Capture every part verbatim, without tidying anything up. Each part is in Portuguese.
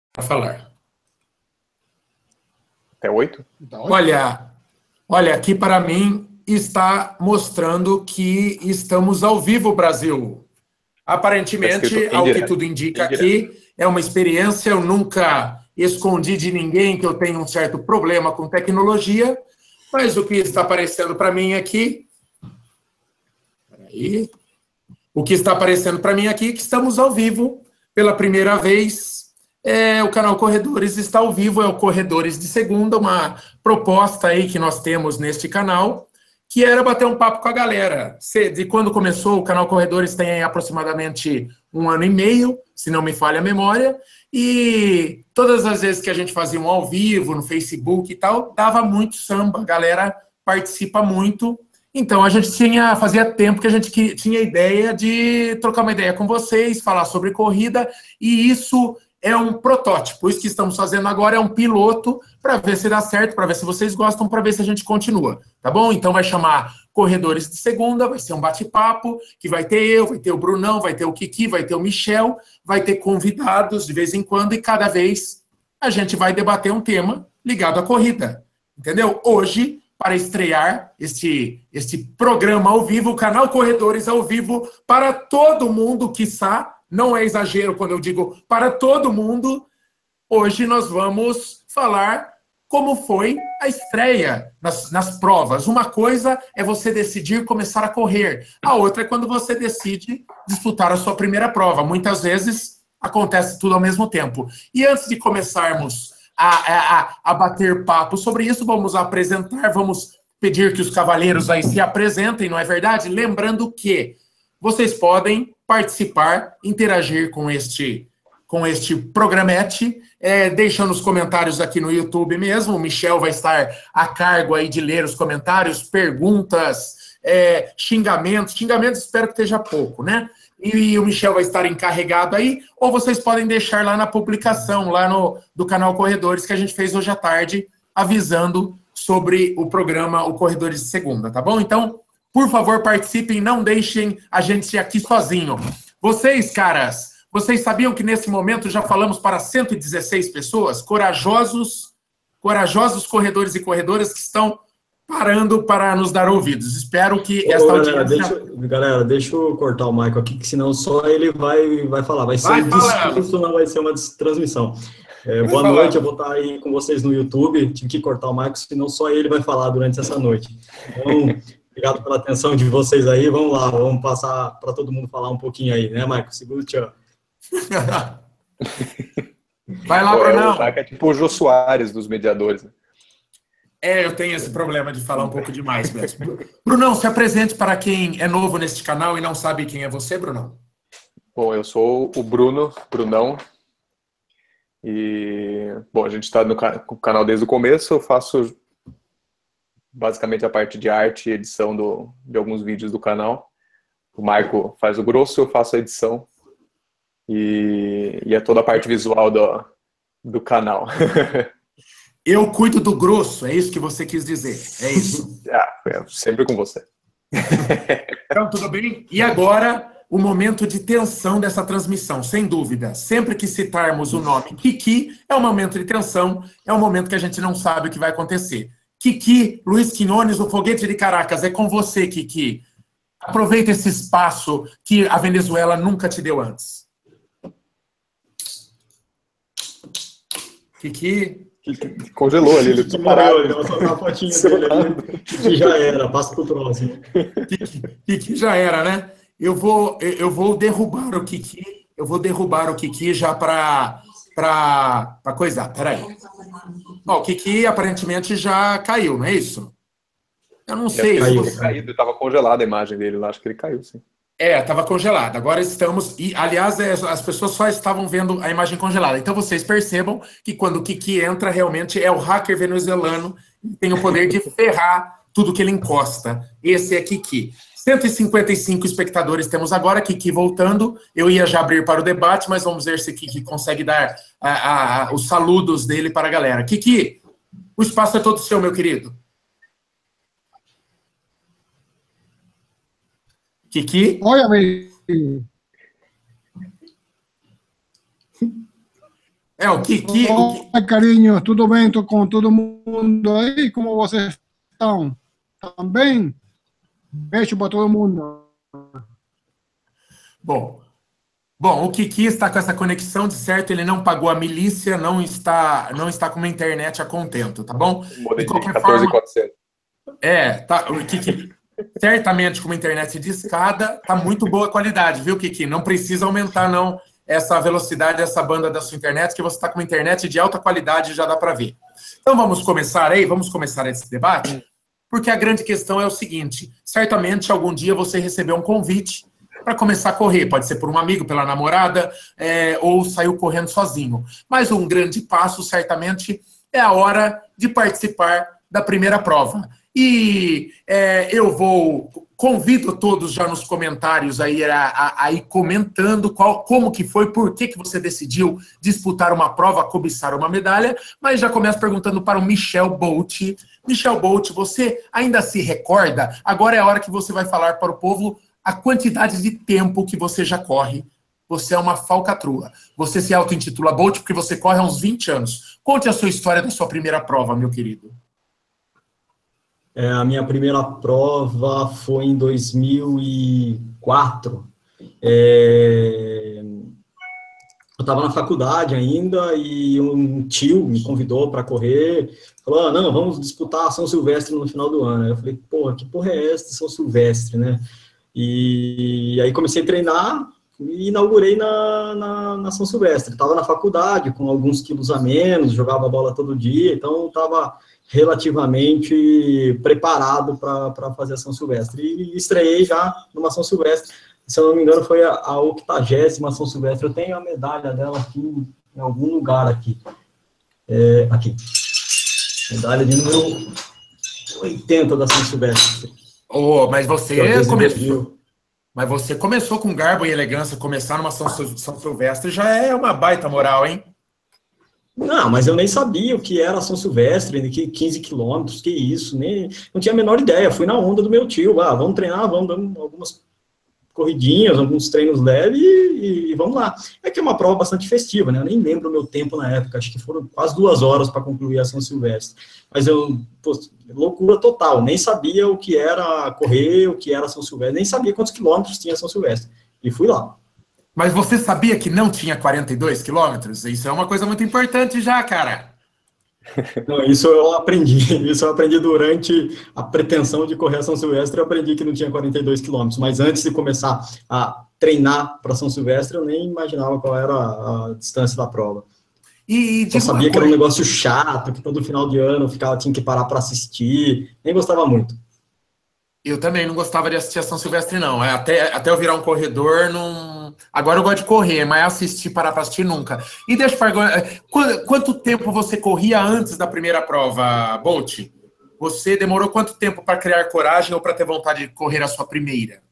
para falar. Até oito? Olha, olha, aqui para mim está mostrando que estamos ao vivo, Brasil. Aparentemente, Tá ao que tudo indica aqui, é uma experiência. Eu nunca escondi de ninguém que eu tenho um certo problema com tecnologia, mas o que está aparecendo para mim aqui... Peraí. O que está aparecendo para mim aqui é que estamos ao vivo pela primeira vez. É, o canal Corredores está ao vivo, é o Corredores de Segunda, uma proposta aí que nós temos neste canal, que era bater um papo com a galera. De quando começou, o canal Corredores tem aproximadamente um ano e meio, se não me falha a memória, e todas as vezes que a gente fazia um ao vivo, no Facebook e tal, dava muito samba, a galera participa muito. Então, a gente tinha, fazia tempo que a gente tinha ideia de trocar uma ideia com vocês, falar sobre corrida, e isso é um protótipo. Isso que estamos fazendo agora é um piloto para ver se dá certo, para ver se vocês gostam, para ver se a gente continua, tá bom? Então, vai chamar Corredores de Segunda, vai ser um bate-papo, que vai ter eu, vai ter o Brunão, vai ter o Kiki, vai ter o Michel, vai ter convidados de vez em quando, e cada vez a gente vai debater um tema ligado à corrida, entendeu? Hoje, para estrear este, este programa ao vivo, o canal Corredores ao vivo, para todo mundo, quiçá, não é exagero quando eu digo para todo mundo, hoje nós vamos falar como foi a estreia nas, nas provas. Uma coisa é você decidir começar a correr, a outra é quando você decide disputar a sua primeira prova. Muitas vezes acontece tudo ao mesmo tempo. E antes de começarmos A, a, a bater papo sobre isso, vamos apresentar, vamos pedir que os cavaleiros aí se apresentem, não é verdade? Lembrando que vocês podem participar, interagir com este, com este programete, é, deixando os comentários aqui no YouTube mesmo. O Michel vai estar a cargo aí de ler os comentários, perguntas, é, xingamentos. Xingamentos espero que esteja pouco, né? E o Michel vai estar encarregado aí, ou vocês podem deixar lá na publicação, lá no do canal Corredores, que a gente fez hoje à tarde, avisando sobre o programa O Corredores de Segunda, tá bom? Então, por favor, participem, não deixem a gente aqui sozinho. Vocês, caras, vocês sabiam que nesse momento já falamos para cento e dezesseis pessoas, corajosos, corajosos corredores e corredoras que estão parando para nos dar ouvidos. Espero que Ô, esta galera, audiência... deixa, galera, deixa eu cortar o Michael aqui, que senão só ele vai, vai falar. Vai ser Vai um falando. discurso, não vai ser uma transmissão. É, boa falando. noite, eu vou estar aí com vocês no YouTube. Tive que cortar o Michael, senão só ele vai falar durante essa noite. Então, obrigado pela atenção de vocês aí. Vamos lá, vamos passar para todo mundo falar um pouquinho aí, né, Michael? Segura o tchau. Vai lá, Pô, é, Brunão. o Zaca é tipo o Jô Soares dos mediadores, né? É, eu tenho esse problema de falar um pouco demais mesmo. Brunão, se apresente para quem é novo neste canal e não sabe quem é você, Brunão. Bom, eu sou o Bruno, Brunão, e, bom, a gente está no canal desde o começo. Eu faço basicamente a parte de arte e edição do, de alguns vídeos do canal. O Marco faz o grosso, eu faço a edição, e, e é toda a parte visual do, do canal. Eu cuido do grosso, é isso que você quis dizer, é isso. Ah, é sempre com você. Então, tudo bem? E agora, o momento de tensão dessa transmissão, sem dúvida. Sempre que citarmos o nome Kiki, é um momento de tensão, é um momento que a gente não sabe o que vai acontecer. Kiki, Luiz Quinones, o Foguete de Caracas, é com você, Kiki. Aproveita esse espaço que a Venezuela nunca te deu antes. Kiki... Congelou ali, ele que morreu, ele vai soltar a fotinha dele ali, que já era, passa pro próximo. Kiki, Kiki já era, né? Eu vou, eu vou derrubar o Kiki, eu vou derrubar o Kiki já para para coisar. Peraí. Ó, o Kiki aparentemente já caiu, não é isso? Eu não sei. Caiu, se... caído, estava congelada a imagem dele lá, acho que ele caiu, sim. É, estava congelada. Agora estamos... E, aliás, as pessoas só estavam vendo a imagem congelada. Então, vocês percebam que quando o Kiki entra, realmente é o hacker venezuelano que tem o poder de ferrar tudo que ele encosta. Esse é Kiki. cento e cinquenta e cinco espectadores temos agora. Kiki voltando. Eu ia já abrir para o debate, mas vamos ver se Kiki consegue dar a, a, os saludos dele para a galera. Kiki, o espaço é todo seu, meu querido. Kiki? Oi, amigo. É, o Kiki... O Ki- Oi, carinho, tudo bem? Tô com todo mundo aí? Como vocês estão? Também? Beijo para todo mundo. Bom, bom, o Kiki está com essa conexão, de certo, ele não pagou a milícia, não está, não está com uma internet a contento, tá bom? De Modem de qualquer quatorze mil e forma, quatrocentos. é, tá, o Kiki, certamente com uma internet de escada, tá muito boa a qualidade, viu, Kiki? Não precisa aumentar, não, essa velocidade, essa banda da sua internet, que você está com uma internet de alta qualidade, já dá para ver. Então vamos começar aí, vamos começar esse debate, porque a grande questão é o seguinte, certamente algum dia você recebeu um convite para começar a correr, pode ser por um amigo, pela namorada, é, ou saiu correndo sozinho. Mas um grande passo, certamente, é a hora de participar da primeira prova. E é, eu vou, convido todos já nos comentários aí a, a, a ir comentando qual, como que foi, por que, que você decidiu disputar uma prova, cobiçar uma medalha, mas já começo perguntando para o Michel Bolt. Michel Bolt, você ainda se recorda? Agora é a hora que você vai falar para o povo a quantidade de tempo que você já corre. Você é uma falcatrua. Você se auto-intitula Bolt porque você corre há uns vinte anos. Conte a sua história da sua primeira prova, meu querido. É, a minha primeira prova foi em dois mil e quatro. É, eu estava na faculdade ainda e um tio me convidou para correr. Falou, ah, não, vamos disputar a São Silvestre no final do ano. Aí eu falei, porra, que porra é essa de São Silvestre, né? E aí comecei a treinar e inaugurei na, na, na São Silvestre. Estava na faculdade, com alguns quilos a menos, jogava bola todo dia, então estava relativamente preparado para fazer a São Silvestre. E estreiei já numa São Silvestre. Se eu não me engano, foi a, a octagésima São Silvestre. Eu tenho a medalha dela aqui, em algum lugar aqui. É, aqui. Medalha de número oitenta da São Silvestre. Oh, mas você começou, mas você começou com garbo e elegância, começar numa São, São Silvestre já é uma baita moral, hein? Não, mas eu nem sabia o que era São Silvestre, que quinze quilômetros, que isso, nem, não tinha a menor ideia, fui na onda do meu tio, ah, vamos treinar, vamos dar algumas corridinhas, alguns treinos leves e, e vamos lá. É que é uma prova bastante festiva, né? Eu nem lembro o meu tempo na época, acho que foram quase duas horas para concluir a São Silvestre. Mas eu, pô, loucura total, nem sabia o que era correr, o que era São Silvestre, nem sabia quantos quilômetros tinha São Silvestre. E fui lá. Mas você sabia que não tinha quarenta e dois quilômetros? Isso é uma coisa muito importante já, cara. Não, isso eu aprendi, isso eu aprendi durante a pretensão de correr a São Silvestre, eu aprendi que não tinha quarenta e dois quilômetros, mas antes de começar a treinar para São Silvestre, eu nem imaginava qual era a, a distância da prova. E, e Só sabia que era um negócio chato, que todo final de ano eu ficava, tinha que parar para assistir, nem gostava muito. Eu também não gostava de assistir a São Silvestre, não. Até, até eu virar um corredor, não... Agora eu gosto de correr, mas assistir, parar para assistir, nunca. E deixa eu perguntar, quanto, quanto tempo você corria antes da primeira prova, Bolt? Você demorou quanto tempo para criar coragem ou para ter vontade de correr a sua primeira?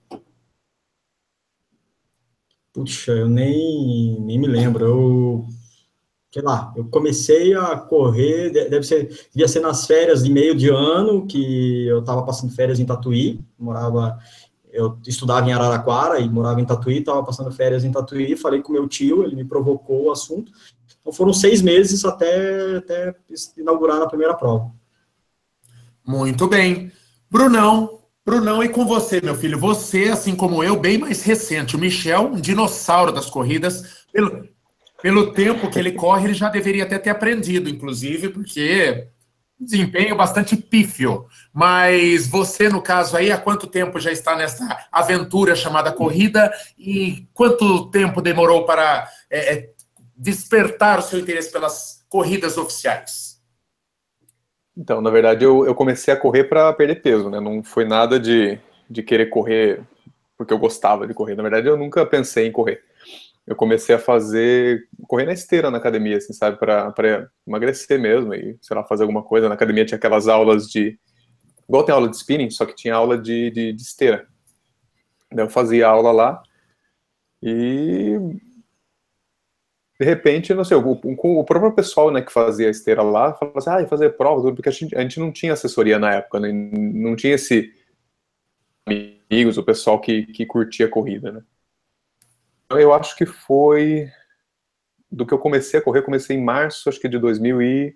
Puxa, eu nem, nem me lembro. Eu, sei lá, eu comecei a correr, deve ser, devia ser nas férias de meio de ano, que eu estava passando férias em Tatuí, morava, eu estudava em Araraquara e morava em Tatuí, estava passando férias em Tatuí, falei com meu tio, ele me provocou o assunto. Então foram seis meses até, até inaugurar a primeira prova. Muito bem. Brunão, Brunão, e com você, meu filho? Você, assim como eu, bem mais recente. O Michel, um dinossauro das corridas. Pelo, pelo tempo que ele corre, ele já deveria até ter aprendido, inclusive, porque desempenho bastante pífio. Mas você, no caso aí, há quanto tempo já está nessa aventura chamada corrida? E quanto tempo demorou para é, despertar o seu interesse pelas corridas oficiais? Então, na verdade, eu, eu comecei a correr para perder peso, né? Não foi nada de, de querer correr porque eu gostava de correr. Na verdade, eu nunca pensei em correr. Eu comecei a fazer, correr na esteira na academia, assim, sabe? Para emagrecer mesmo e, sei lá, fazer alguma coisa. Na academia tinha aquelas aulas de... Igual tem aula de spinning, só que tinha aula de, de, de esteira. Daí eu fazia aula lá e... De repente, não sei, o, o, o próprio pessoal, né, que fazia a esteira lá, falava assim, ah, fazer prova, tudo, porque a gente, a gente não tinha assessoria na época, né, não tinha esse amigos, o pessoal que, que curtia a corrida, né. Então, eu acho que foi do que eu comecei a correr, comecei em março, acho que de dois mil e...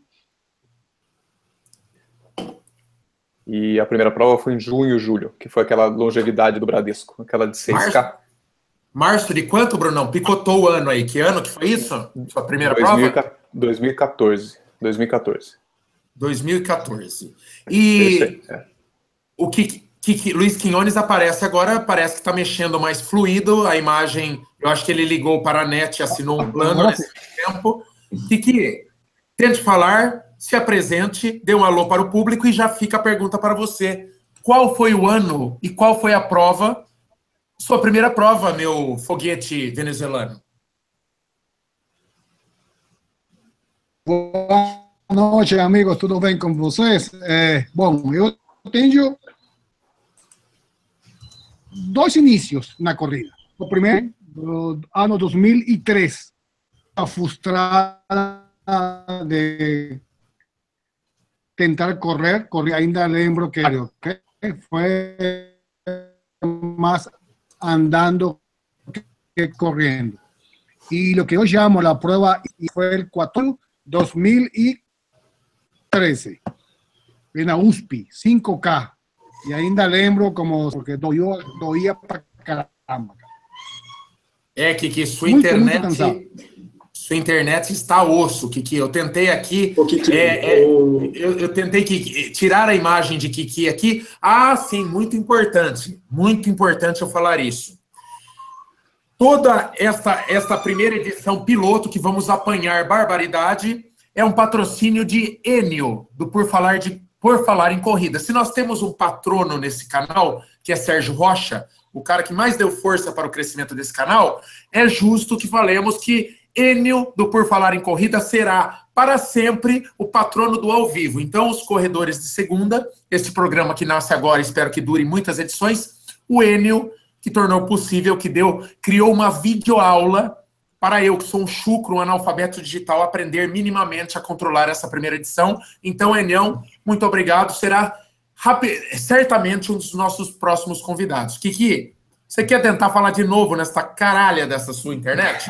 E a primeira prova foi em junho, julho, que foi aquela longevidade do Bradesco, aquela de seis K. Março, março de quanto, Brunão? Picotou o ano aí. Que ano que foi isso? Sua primeira dois mil, prova? dois mil e quatorze. dois mil e quatorze. dois mil e quatorze. E é. o que, que, que Luiz Quinones aparece agora, parece que está mexendo mais fluido, a imagem, eu acho que ele ligou para a net e assinou um plano nesse tempo. Que que tente falar, se apresente, dê um alô para o público e já fica a pergunta para você. Qual foi o ano e qual foi a prova? Sua primeira prova, meu foguete venezuelano. Boa noite, amigos. Tudo bem com vocês? É, bom, eu tenho dois inícios na corrida. O primeiro, no ano dois mil e três, a frustrada de tentar correr, corri, ainda lembro que okay, foi más andando que corriendo. Y lo que yo llamo la prueba fue el cuatro dos mil trece, en la U S P, cinco K. Y ainda lembro como, porque doía, doía para caramba. É, Kiki, sua Muito, internet... muito Sua internet está osso, Kiki. Eu tentei aqui... O Kiki, é, é, o... eu, eu tentei Kiki, tirar a imagem de Kiki aqui. Ah, sim, muito importante. Muito importante eu falar isso. Toda essa, essa primeira edição piloto que vamos apanhar barbaridade é um patrocínio de Enio, do Por Falar, de, Por Falar em Corrida. Se nós temos um patrono nesse canal, que é Sérgio Rocha, o cara que mais deu força para o crescimento desse canal, é justo que falemos que Enio, do Por Falar em Corrida, será para sempre o patrono do ao vivo. Então, os corredores de segunda, esse programa que nasce agora, espero que dure muitas edições, o Enio, que tornou possível, que deu, criou uma videoaula para eu, que sou um chucro, um analfabeto digital, aprender minimamente a controlar essa primeira edição. Então, Enião, muito obrigado. Será certamente um dos nossos próximos convidados. Kiki, você quer tentar falar de novo nessa caralha dessa sua internet?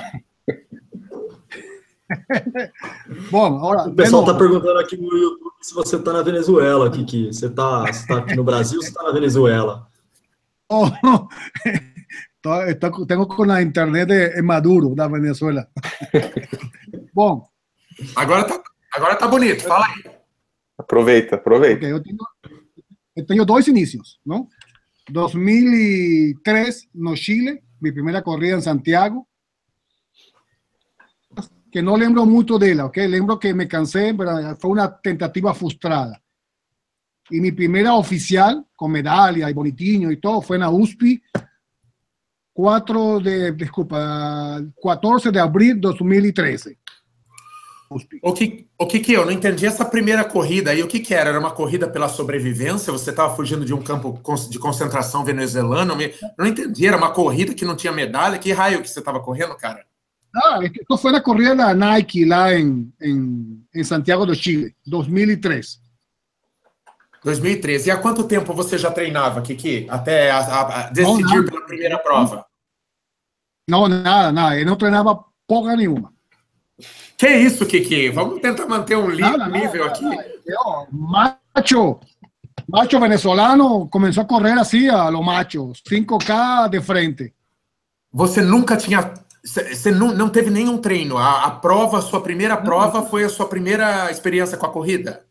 Bom, agora, o pessoal está perguntando aqui no YouTube se você está na Venezuela, Kiki. Você está tá aqui no Brasil ou você está na Venezuela? Oh, tenho com a internet em Maduro, da Venezuela. Bom. Agora tá, agora tá bonito, fala aí. Aproveita, aproveita. Okay, eu, tenho, eu tenho dois inícios, não? dois mil e três, no Chile, minha primeira corrida em Santiago, que não lembro muito dela, ok? Lembro que me cansei, mas foi uma tentativa frustrada. Y mi primera oficial, con medalla y bonitinho y todo, fue en la U S P, cuatro de, desculpa, quatorze de abril de dois mil e treze. O que, o que que eu não entendi essa primeira corrida aí, o que que era? Era uma corrida pela sobrevivência? Você estava fugindo de um campo de concentração venezuelano? Eu não entendi, era uma corrida que não tinha medalha? Que raio que você estava correndo, cara? Ah, esto fue la corrida da Nike lá em, em, em Santiago do Chile, dois mil e três. dois mil e treze. E há quanto tempo você já treinava, Kiki? Até a, a, a decidir não, pela primeira prova? Não, nada, nada. Eu não treinava porra nenhuma. Que isso, Kiki? Vamos tentar manter um nada, nível nada, aqui. Nada. Eu, macho, macho venezolano, começou a correr assim, a lo macho, cinco K de frente. Você nunca tinha... Você não, não teve nenhum treino? A, a prova, a sua primeira prova foi a sua primeira experiência com a corrida?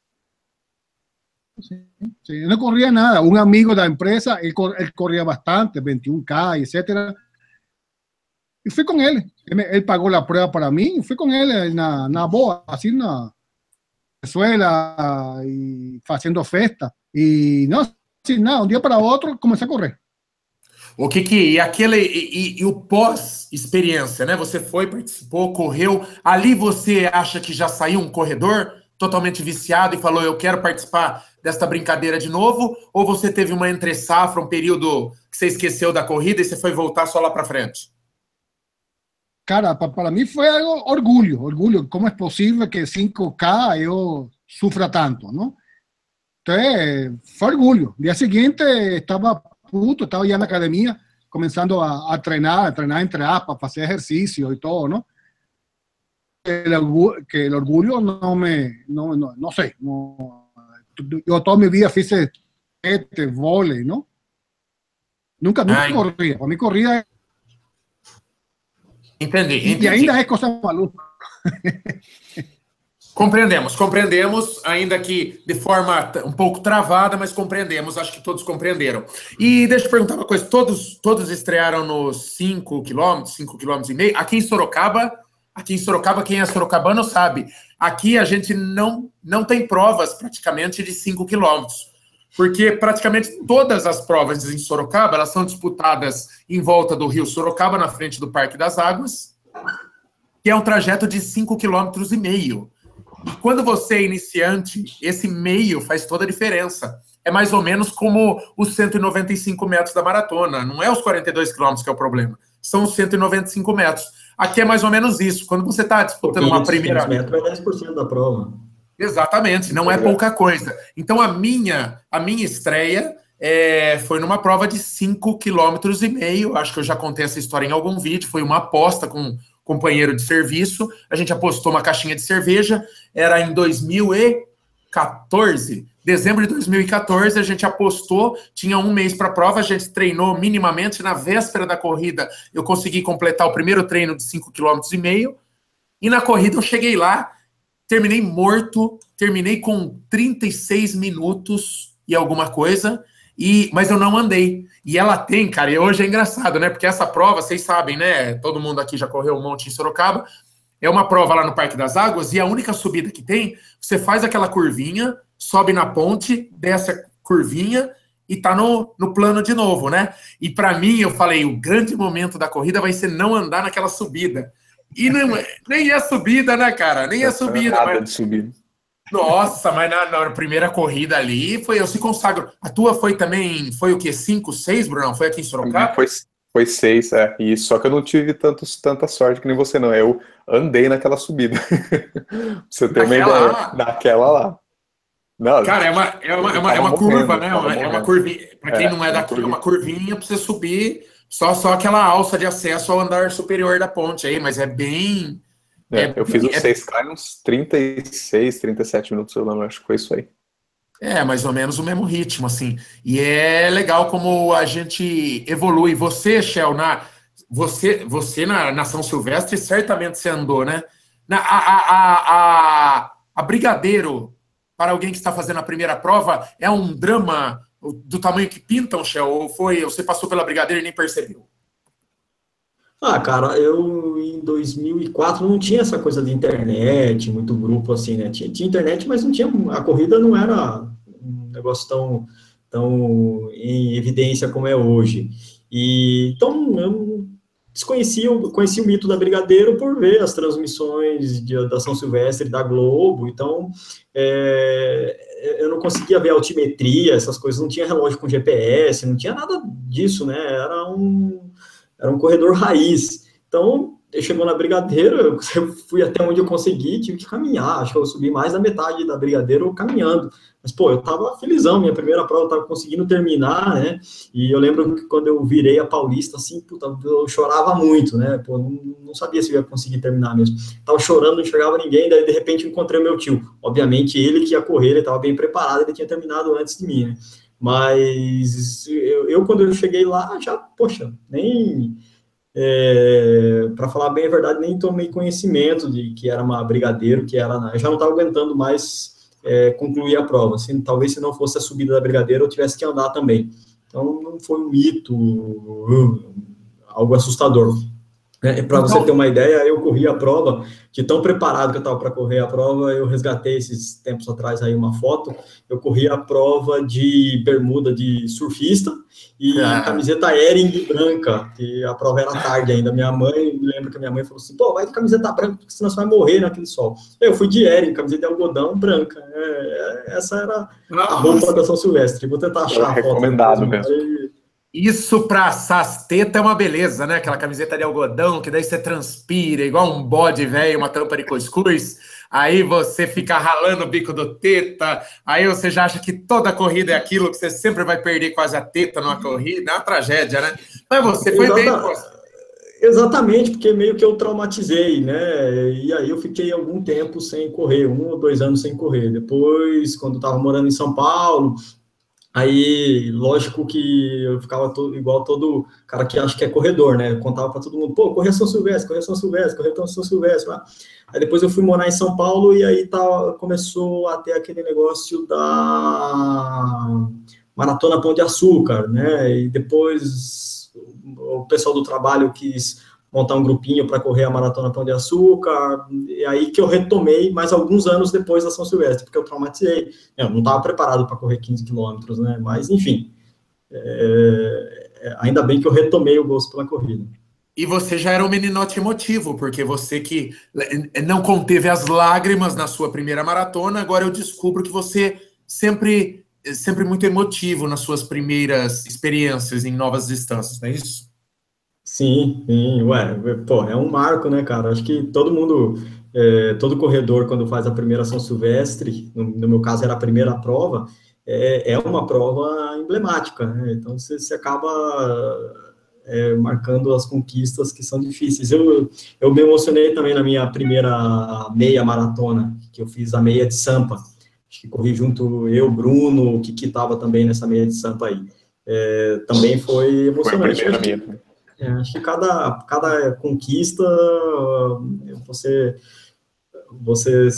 Sí, sí, yo no corría nada. Un amigo de la empresa, él, él corría bastante, veintiún K, etcétera. Y fui con él. él. Él pagó la prueba para mí. Y fui con él en la boa, así en la Venezuela, y haciendo festa. Y no, sin nada, un día para otro comencé a correr. O Kiki, e aquele e, e, e o pós-experiência, né? Você foi, participou, correu. Ali você acha que já saiu um corredor totalmente viciado e falou, eu quero participar desta brincadeira de novo? Ou você teve uma entre-safra, um período que você esqueceu da corrida e você foi voltar só lá para frente? Cara, para mim foi algo orgulho, orgulho. Como é possível que cinco K eu sufra tanto, não? Então, foi orgulho. No dia seguinte, estava puto, estava já na academia, começando a, a treinar, a treinar entre aspas, fazer exercício e todo, não? el orgullo, que el orgullo no me, no, no, no sé, no, yo toda mi vida hice este, vóley, ¿no? Nunca, nunca Ai. corría, para mí corrida Entendi, y, entendi. y ainda es cosa maluca. Compreendemos, compreendemos, ainda que de forma um pouco travada, mas compreendemos, acho que todos compreenderam. E deixa eu perguntar uma coisa, todos, todos estrearam nos cinco quilômetros, cinco quilômetros e meio? Aqui em Sorocaba, aqui em Sorocaba, quem é sorocabano sabe, aqui a gente não, não tem provas praticamente de cinco quilômetros, porque praticamente todas as provas em Sorocaba, elas são disputadas em volta do rio Sorocaba, na frente do Parque das Águas, que é um trajeto de cinco quilômetros e meio. E quando você é iniciante, esse meio faz toda a diferença. É mais ou menos como os cento e noventa e cinco metros da maratona. Não é os quarenta e dois quilômetros que é o problema. São os cento e noventa e cinco metros. Aqui é mais ou menos isso. Quando você está disputando uma primeira... metros é dez por cento da prova. Exatamente, não é pouca coisa. Então, a minha, a minha estreia é, foi numa prova de cinco quilômetros e meio. Acho que eu já contei essa história em algum vídeo. Foi uma aposta com... companheiro de serviço, a gente apostou uma caixinha de cerveja, era em dois mil e quatorze, dezembro de dois mil e quatorze, a gente apostou, tinha um mês para a prova, a gente treinou minimamente, na véspera da corrida eu consegui completar o primeiro treino de cinco quilômetros e meio, e na corrida eu cheguei lá, terminei morto, terminei com trinta e seis minutos e alguma coisa, E, mas eu não andei. E ela tem, cara, e hoje é engraçado, né? Porque essa prova, vocês sabem, né? Todo mundo aqui já correu um monte em Sorocaba. É uma prova lá no Parque das Águas e a única subida que tem, você faz aquela curvinha, sobe na ponte, desce a curvinha e tá no, no plano de novo, né? E para mim, eu falei, o grande momento da corrida vai ser não andar naquela subida. E não, nem é subida, né, cara? Nem é subida. Nada mas... de subida. Nossa, mas na, na primeira corrida ali, foi eu se consagro. A tua foi também, foi o quê? cinco, seis, Brunão? Foi aqui em Sorocaba? Foi, foi seis, é. E só que eu não tive tantos, tanta sorte que nem você, não. Eu andei naquela subida. Pra você ter uma ideia. Lá? Naquela lá. Não, cara, é uma, é uma, é uma, é uma morrendo, curva, né? É uma curvinha. Pra quem é, não é daqui, é uma curvinha pra você subir, só, só aquela alça de acesso ao andar superior da ponte aí, mas é bem... É, É, eu fiz os é, seis K em uns trinta e seis, trinta e sete minutos, eu não acho que foi isso aí. É, mais ou menos o mesmo ritmo, assim. E é legal como a gente evolui. Você, Shell, na, você, você na, na São Silvestre, certamente você andou, né? Na, a, a, a, a Brigadeiro, para alguém que está fazendo a primeira prova, é um drama do tamanho que pintam, Shell? Ou foi, você passou pela Brigadeiro e nem percebeu? Ah, cara, eu em dois mil e quatro não tinha essa coisa de internet, muito grupo assim, né? Tinha, tinha internet, mas não tinha, a corrida não era um negócio tão, tão em evidência como é hoje. E então eu desconhecia, eu conheci o mito da Brigadeiro por ver as transmissões de, da São Silvestre da Globo, então é, eu não conseguia ver altimetria, essas coisas, não tinha relógio com G P S, não tinha nada disso, né? Era um Era um corredor raiz. Então, eu chegou na Brigadeiro, eu fui até onde eu consegui, tive que caminhar. Acho que eu subi mais da metade da Brigadeiro caminhando. Mas, pô, eu tava felizão, minha primeira prova eu tava conseguindo terminar, né? E eu lembro que quando eu virei a Paulista, assim, puta, eu chorava muito, né? Pô, não, não sabia se eu ia conseguir terminar mesmo. Tava chorando, não enxergava ninguém, daí de repente encontrei o meu tio. Obviamente, ele que ia correr, ele tava bem preparado, ele tinha terminado antes de mim, né? Mas eu, eu, quando eu cheguei lá, já, poxa, nem, é, para falar bem a verdade, nem tomei conhecimento de que era uma Brigadeiro, que era, eu já não estava aguentando mais é, concluir a prova, assim, talvez se não fosse a subida da Brigadeiro, eu tivesse que andar também. Então, não foi um mito, uh, algo assustador. É, para você ter uma ideia, eu corri a prova, de tão preparado que eu estava para correr a prova, eu resgatei esses tempos atrás aí uma foto, eu corri a prova de bermuda de surfista e ah. camiseta Hering branca, que a prova era tarde ainda. Minha mãe, me lembro que a minha mãe falou assim, pô, vai de camiseta branca, porque senão você vai morrer naquele sol. Eu fui de Hering, camiseta de algodão branca. É, essa era Nossa. a roupa da São Silvestre. Vou tentar achar a foto. Recomendado mesmo. Aí, isso pra assar as tetas é uma beleza, né? Aquela camiseta de algodão, que daí você transpira, igual um bode velho, uma tampa de cuscuz. Aí você fica ralando o bico do teta. Aí você já acha que toda corrida é aquilo, que você sempre vai perder quase a teta numa corrida. É uma tragédia, né? Mas você foi Exata, bem... Exatamente, porque meio que eu traumatizei, né? E aí eu fiquei algum tempo sem correr, um ou dois anos sem correr. Depois, quando eu estava morando em São Paulo, aí, lógico que eu ficava todo, igual todo cara que acha que é corredor, né? Eu contava para todo mundo, pô, correr São Silvestre, correr São Silvestre, correr São Silvestre. Lá. Aí depois eu fui morar em São Paulo e aí tá, começou a ter aquele negócio da Maratona Pão de Açúcar, né? E depois o pessoal do trabalho quis montar um grupinho para correr a Maratona Pão de Açúcar, e aí que eu retomei mais alguns anos depois da São Silvestre, porque eu traumatizei, eu não estava preparado para correr quinze quilômetros, né, mas enfim, é, ainda bem que eu retomei o gosto pela corrida. E você já era um meninote emotivo, porque você que não conteve as lágrimas na sua primeira maratona, agora eu descubro que você sempre, sempre muito emotivo nas suas primeiras experiências em novas distâncias, não é isso? Sim, sim, ué, pô, é um marco, né, cara? Acho que todo mundo, é, todo corredor, quando faz a primeira São Silvestre, no, no meu caso era a primeira prova, é, é uma prova emblemática, né? Então você, você acaba é, marcando as conquistas que são difíceis. Eu, eu me emocionei também na minha primeira meia maratona, que eu fiz a meia de Sampa. Acho que corri junto eu, Bruno, o Kiki estava também nessa meia de Sampa aí. É, também foi emocionante. Foi a primeira minha. É, acho que cada, cada conquista você, você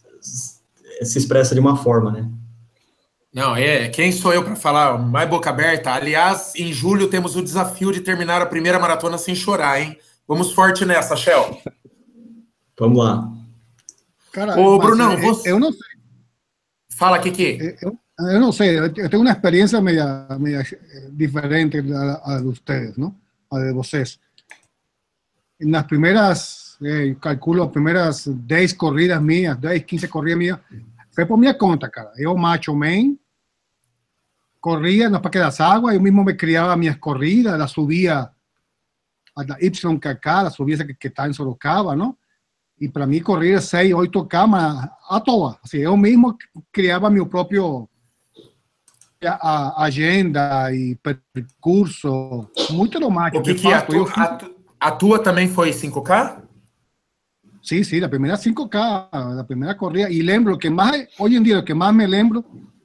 se expressa de uma forma, né? Não, é, quem sou eu para falar mais boca aberta? Aliás, em julho temos o desafio de terminar a primeira maratona sem chorar, hein? Vamos forte nessa, Shell. Vamos lá. Cara, Ô, mas, Brunão, eu, você... eu não sei. Fala, Kiki. Eu, eu não sei, eu tenho uma experiência media, media diferente da, a de ustedes, ¿no? A de vocês. En las primeras, eh, calculo, las primeras diez corridas mías, diez, quince corridas mías, fue por mi cuenta, cara. Yo, macho man, corría en los Parques de las Aguas, yo mismo me criaba mis corridas, las subía a la Y K K, las subía esa que, que está en Sorocaba, ¿no? Y para mí correr seis, ocho camas a toa. Así, yo mismo criaba mi propio a, agenda e percurso, muito no macho. O que que a, tu, fiz... a, tu, a tua também foi cinco K? Sí, sí, la primera cinco K, la primera corrida. Y lembro que más, hoy en día, lo que más me lembro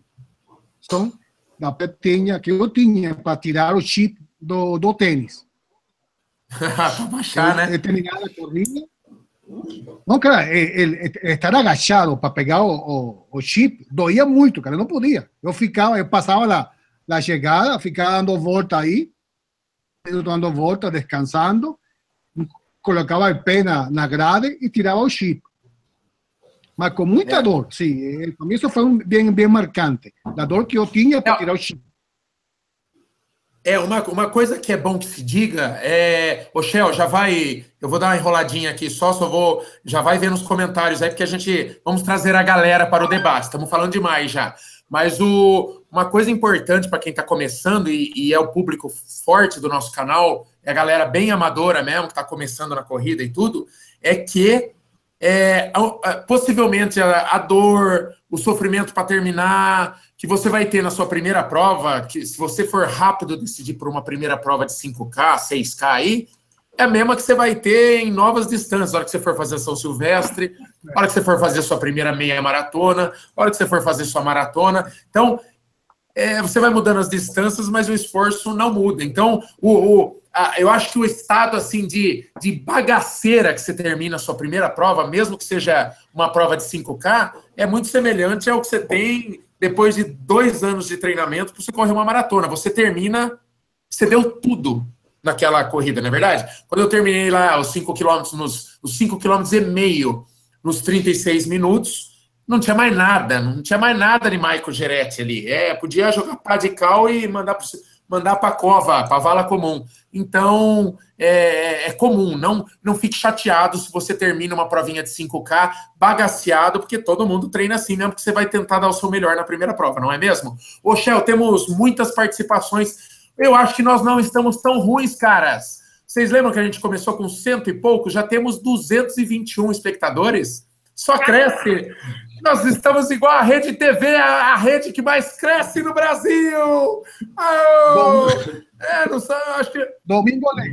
son las petinhas que eu tinha para tirar o chip do, do tênis. Para baixar, né? Eu terminava a corrida. Não, cara, el, el, estar agachado para pegar o, o, o chip doía muito, cara, eu não podia. Eu ficava, eu passava a, a chegada, ficava dando volta aí, dando volta, descansando, colocava o pé na, na grade e tirava o chip. Mas com muita é. dor, sim. O começo foi um, bem, bem marcante. A dor que eu tinha para tirar o chip. É, uma, uma coisa que é bom que se diga é... Ô, Shell, já vai... Eu vou dar uma enroladinha aqui só, só vou... Já vai ver nos comentários aí, porque a gente... Vamos trazer a galera para o debate. Estamos falando demais já. Mas o, uma coisa importante para quem está começando, e, e é o público forte do nosso canal, é a galera bem amadora mesmo, que está começando na corrida e tudo, é que é, possivelmente a, a dor, o sofrimento para terminar, que você vai ter na sua primeira prova, que se você for rápido decidir por uma primeira prova de cinco K, seis K aí, é a mesma que você vai ter em novas distâncias, na hora que você for fazer São Silvestre, na hora que você for fazer sua primeira meia maratona, na hora que você for fazer sua maratona. Então, é, você vai mudando as distâncias, mas o esforço não muda. Então, o, o, a, eu acho que o estado assim de, de bagaceira que você termina a sua primeira prova, mesmo que seja uma prova de cinco K, é muito semelhante ao que você tem depois de dois anos de treinamento para você correr uma maratona. Você termina, você deu tudo naquela corrida, não é verdade? Quando eu terminei lá os cinco quilômetros, nos, os cinco quilômetros e meio, nos trinta e seis minutos, não tinha mais nada, não tinha mais nada de Michael Geretti ali. É, podia jogar pá de cal e mandar para mandar a cova, para a vala comum. Então, é, é comum, não, não fique chateado se você termina uma provinha de cinco K bagaceado, porque todo mundo treina assim mesmo, que você vai tentar dar o seu melhor na primeira prova, não é mesmo? Ô, Shell, temos muitas participações. Eu acho que nós não estamos tão ruins, caras. Vocês lembram que a gente começou com cento e pouco? Já temos duzentos e vinte e um espectadores. Só cresce. Nós estamos igual a Rede T V, a, a rede que mais cresce no Brasil. Oh! É, não sei, acho que... Domingo legal.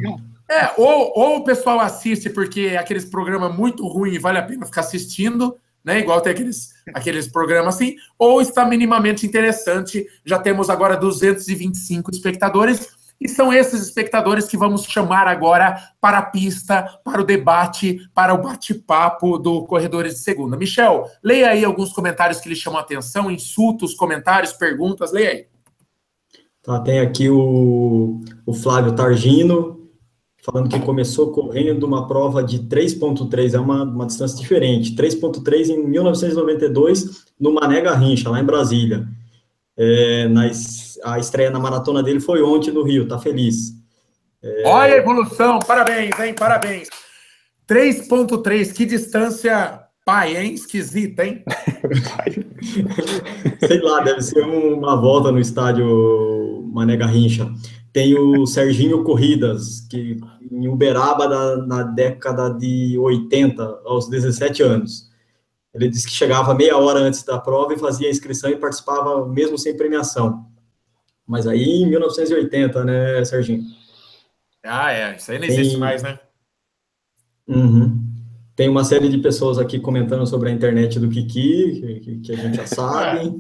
É, ou, ou o pessoal assiste porque é aqueles programas muito ruins e vale a pena ficar assistindo, né? Igual tem aqueles, aqueles programas assim, ou está minimamente interessante. Já temos agora duzentos e vinte e cinco espectadores, e são esses espectadores que vamos chamar agora para a pista, para o debate, para o bate-papo do Corredores de Segunda. Michel, leia aí alguns comentários que lhe chamam a atenção, insultos, comentários, perguntas, leia aí. Tá, tem aqui o, o Flávio Targino, falando que começou correndo uma prova de três ponto três, é uma, uma distância diferente, três ponto três em mil novecentos e noventa e dois, no Mané Garrincha, lá em Brasília. É, na, a estreia na maratona dele foi ontem no Rio, tá feliz. É... Olha a evolução, parabéns, hein, parabéns. três ponto três, que distância, pai, hein, esquisita, hein? Sei lá, deve ser uma volta no estádio Mané Garrincha. Tem o Serginho Corridas, que em Uberaba, da, na década de oitenta, aos dezessete anos. Ele disse que chegava meia hora antes da prova e fazia a inscrição e participava mesmo sem premiação. Mas aí em mil novecentos e oitenta, né, Serginho? Ah, é. Isso aí não existe Tem... mais, né? Uhum. Tem uma série de pessoas aqui comentando sobre a internet do Kiki, que, que a gente já sabe.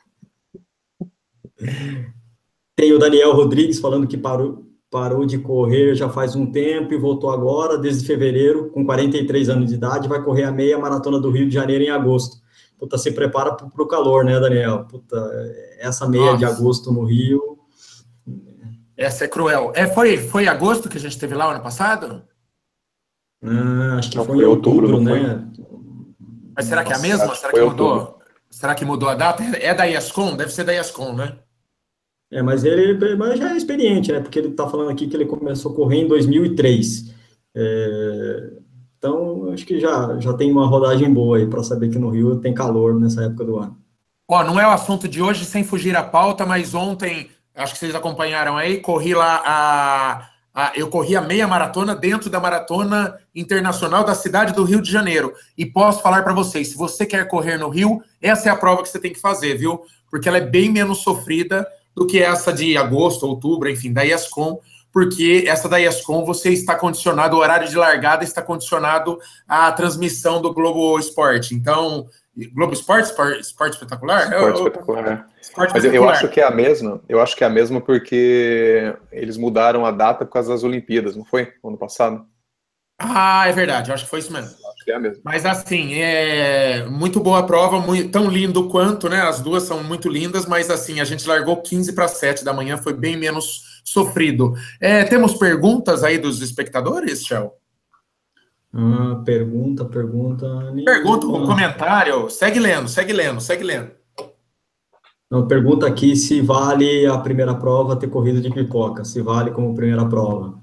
Tem o Daniel Rodrigues falando que parou, parou de correr já faz um tempo e voltou agora, desde fevereiro, com quarenta e três anos de idade, vai correr a meia maratona do Rio de Janeiro em agosto. Puta, se prepara para o calor, né, Daniel? Puta, essa meia Nossa. de agosto no Rio... Essa é cruel. É, foi, foi agosto que a gente teve lá ano passado? Ah, acho que não, foi em outubro, outubro né? Mas será que é a mesma? Será que mudou? Outubro. Será que mudou a data? É da IASCOM? Deve ser da IASCOM, né? É, mas ele mas já é experiente, né? Porque ele está falando aqui que ele começou a correr em dois mil e três. É, então, acho que já, já tem uma rodagem boa aí para saber que no Rio tem calor nessa época do ano. Ó, não é o assunto de hoje, sem fugir à pauta, mas ontem, acho que vocês acompanharam aí, corri lá a... a eu corri a meia maratona dentro da Maratona Internacional da cidade do Rio de Janeiro. E posso falar para vocês, se você quer correr no Rio, essa é a prova que você tem que fazer, viu? Porque ela é bem menos sofrida do que essa de agosto, outubro, enfim, da IASCOM, porque essa da IASCOM você está condicionado, o horário de largada está condicionado à transmissão do Globo Esporte. Então, Globo Esporte, Esporte, Esporte Espetacular? Esporte eu, Espetacular, é. Esporte Mas espetacular. eu acho que é a mesma, eu acho que é a mesma porque eles mudaram a data por causa das Olimpíadas, não foi? Ano passado? Ah, é verdade, eu acho que foi isso mesmo. Acho que é a mesma. Mas assim, é muito boa a prova, muito, tão lindo quanto, né? As duas são muito lindas, mas assim, a gente largou quinze para sete da manhã, foi bem menos sofrido. É, temos perguntas aí dos espectadores, Shell? Ah, pergunta, pergunta... Pergunta, um comentário, segue lendo, segue lendo, segue lendo. Não, pergunta aqui se vale a primeira prova ter corrida de pipoca, se vale como primeira prova.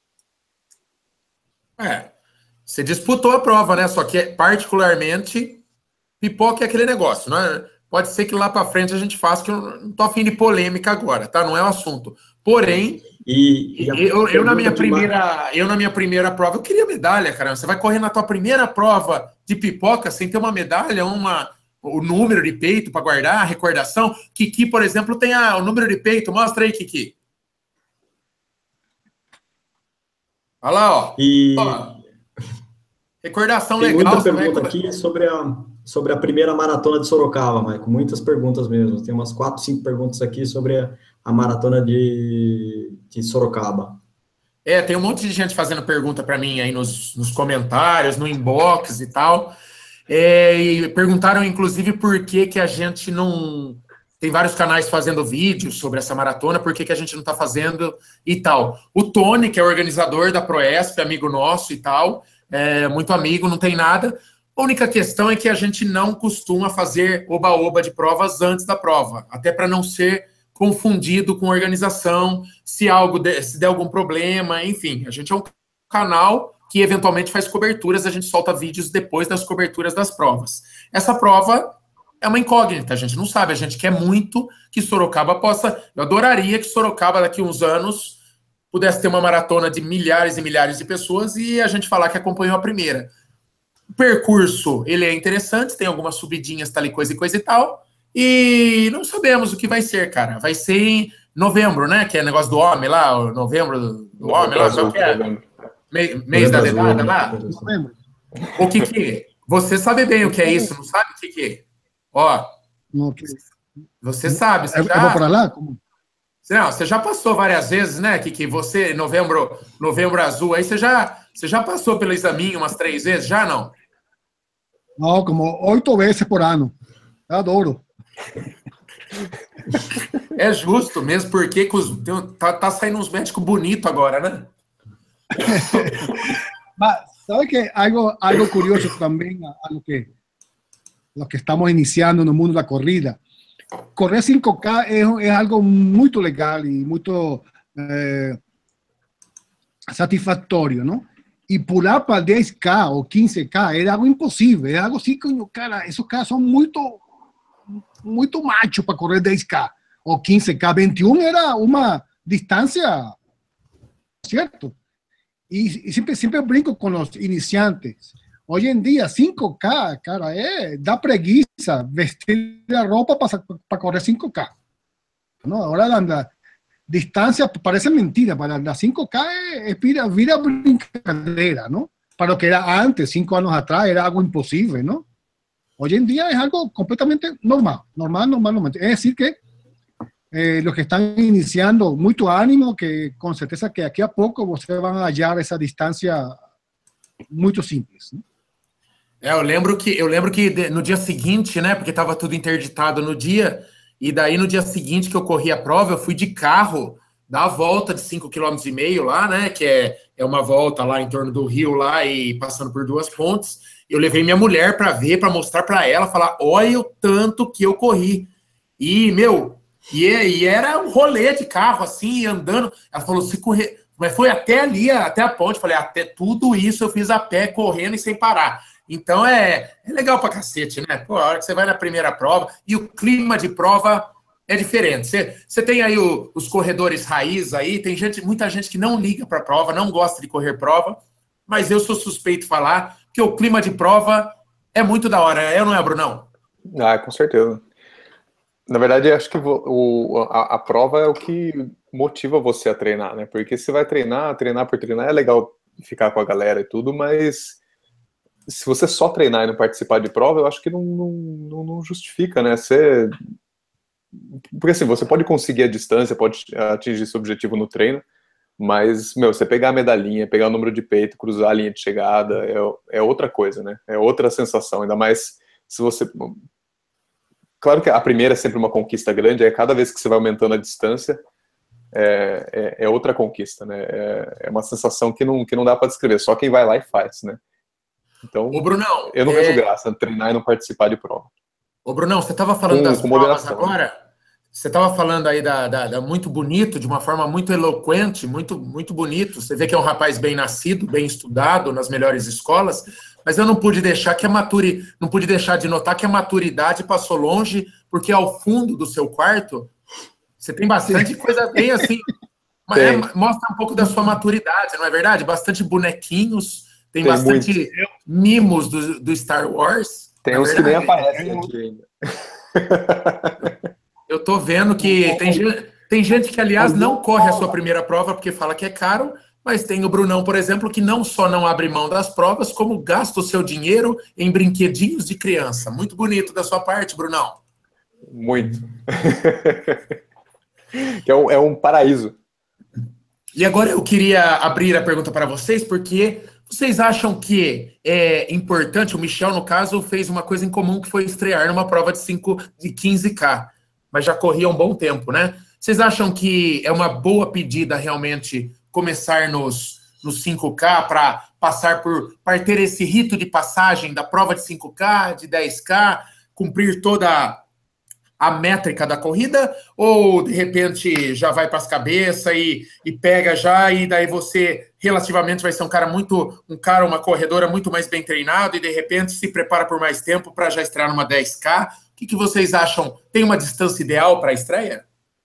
É, você disputou a prova, né? Só que, particularmente, pipoca é aquele negócio, né? Pode ser que lá para frente a gente faça, que eu não tô afim de polêmica agora, tá? Não é o assunto. Porém, e, e eu, eu, na minha primeira, eu na minha primeira prova, eu queria medalha, caramba. Você vai correr na tua primeira prova de pipoca sem ter uma medalha, uma, o número de peito para guardar, a recordação. Kiki, por exemplo, tem a, o número de peito. Mostra aí, Kiki. Olha lá, ó. E... ó. Recordação Tem legal. Muita pergunta vai... aqui sobre a, sobre a primeira maratona de Sorocaba, Maico. Muitas perguntas mesmo. Tem umas quatro, cinco perguntas aqui sobre a, a maratona de, de Sorocaba. É, tem um monte de gente fazendo pergunta para mim aí nos, nos comentários, no inbox e tal. É, e perguntaram, inclusive, por que, que a gente não... Tem vários canais fazendo vídeos sobre essa maratona, por que, que a gente não está fazendo e tal. O Tony, que é o organizador da Proesp, amigo nosso e tal, é muito amigo, não tem nada. A única questão é que a gente não costuma fazer oba-oba de provas antes da prova, até para não ser confundido com organização, se algo de, se der algum problema, enfim. A gente é um canal que eventualmente faz coberturas, a gente solta vídeos depois das coberturas das provas. Essa prova é uma incógnita, a gente não sabe, a gente quer muito que Sorocaba possa... Eu adoraria que Sorocaba, daqui a uns anos, pudesse ter uma maratona de milhares e milhares de pessoas e a gente falar que acompanhou a primeira. O percurso, ele é interessante, tem algumas subidinhas, tal e coisa e coisa e tal, e não sabemos o que vai ser, cara. Vai ser em novembro, né? Que é negócio do homem lá, o novembro do homem lá, qual que é? Me, mês da dedada lá? Novembro. O Kiki, você sabe bem o que é isso, não sabe, Kiki? Ó, No, que- você sabe, você eu, eu vou já... para lá? Como? Não, você já passou várias vezes, né, Kiki? Você, novembro, novembro azul, aí você já, você já passou pelo examinho umas três vezes, já não? No, como oito veces por ano. Eu adoro. É justo mesmo, porque com os- tem um- tá, tá saindo uns médicos bonitos agora, né? Mas, ¿sabe que algo, algo curioso también a, a lo que, lo que estamos iniciando en el mundo de la corrida? Correr cinco K es, es algo muy legal y muy eh, satisfactorio, ¿no? Y pular para diez K o quince K era algo imposible, era algo así, coño, cara, esos K son muy, muy machos para correr diez K o quince K. veintiuno era una distancia, ¿cierto? Y, y siempre, siempre brinco con los iniciantes. Hoy en día, cinco K, cara, eh, da preguiça vestir la ropa para pa correr cinco K. ¿No? Ahora la, la distancia parece mentira, para las cinco K es, es vida, vida brincadera, ¿no? Para lo que era antes, cinco años atrás, era algo imposible, ¿no? Hoy en día es algo completamente normal, normal, normal, normal. Es decir que Eh, los que están iniciando, muito ánimo, que com certeza que daqui a pouco vocês vão hallar essa distância muito simples. Né? É, eu lembro que eu lembro que no dia seguinte, né, porque estava tudo interditado no dia, e daí no dia seguinte que eu corri a prova, eu fui de carro dar a volta de cinco quilômetros e meio lá, né, que é, é uma volta lá em torno do rio lá e passando por duas pontes. Eu levei minha mulher para ver, para mostrar para ela, falar, olha o tanto que eu corri. E, meu, E, e era um rolê de carro, assim, andando. Ela falou, se correr... Mas foi até ali, até a ponte. Falei, até tudo isso eu fiz a pé, correndo e sem parar. Então é, é legal pra cacete, né? Pô, a hora que você vai na primeira prova, e o clima de prova é diferente. Você, você tem aí o, os corredores raiz aí, tem gente, muita gente que não liga pra prova, não gosta de correr prova, mas eu sou suspeito de falar que o clima de prova é muito da hora. É ou não é, Brunão? Ah, com certeza. Na verdade, acho que o, a, a prova é o que motiva você a treinar, né? Porque você vai treinar, treinar por treinar, é legal ficar com a galera e tudo, mas se você só treinar e não participar de prova, eu acho que não, não, não justifica, né? Você... Porque assim, você pode conseguir a distância, pode atingir seu objetivo no treino, mas, meu, você pegar a medalhinha, pegar o número de peito, cruzar a linha de chegada, é, é outra coisa, né? É outra sensação, ainda mais se você... Claro que a primeira é sempre uma conquista grande, é cada vez que você vai aumentando a distância, é, é, é outra conquista, né? É, é uma sensação que não, que não dá para descrever, só quem vai lá e faz, né? Então, Ô, Brunão, eu não é... vejo graça treinar e não participar de prova. Ô, Brunão, você estava falando com, das com provas moderação, agora, né? Você estava falando aí da, da, da muito bonito, de uma forma muito eloquente, muito, muito bonito. Você vê que é um rapaz bem nascido, bem estudado, nas melhores escolas, mas eu não pude deixar que a maturi, não pude deixar de notar que a maturidade passou longe, porque ao fundo do seu quarto você tem bastante coisa bem assim, mas é, mostra um pouco da sua maturidade, não é verdade? Bastante bonequinhos, tem, tem bastante muito. Mimos do, do Star Wars. Tem uns que nem aparecem aqui ainda. Eu tô vendo que tem gente, tem gente que, aliás, não corre a sua primeira prova porque fala que é caro, mas tem o Brunão, por exemplo, que não só não abre mão das provas, como gasta o seu dinheiro em brinquedinhos de criança. Muito bonito da sua parte, Brunão. Muito. é, um, é um paraíso. E agora eu queria abrir a pergunta para vocês, porque vocês acham que é importante, o Michel, no caso, fez uma coisa em comum, que foi estrear numa prova de, cinco, de quinze K, mas já corria um bom tempo, né? Vocês acham que é uma boa pedida realmente começar nos, nos cinco K para passar por, para ter esse rito de passagem da prova de cinco K, de dez K, cumprir toda a métrica da corrida, ou de repente já vai para as cabeças e, e pega já, e daí você relativamente vai ser um cara muito, um cara, uma corredora muito mais bem treinado, e de repente se prepara por mais tempo para já estrear numa dez K? O que, que vocês acham? Tem uma distância ideal para a estreia?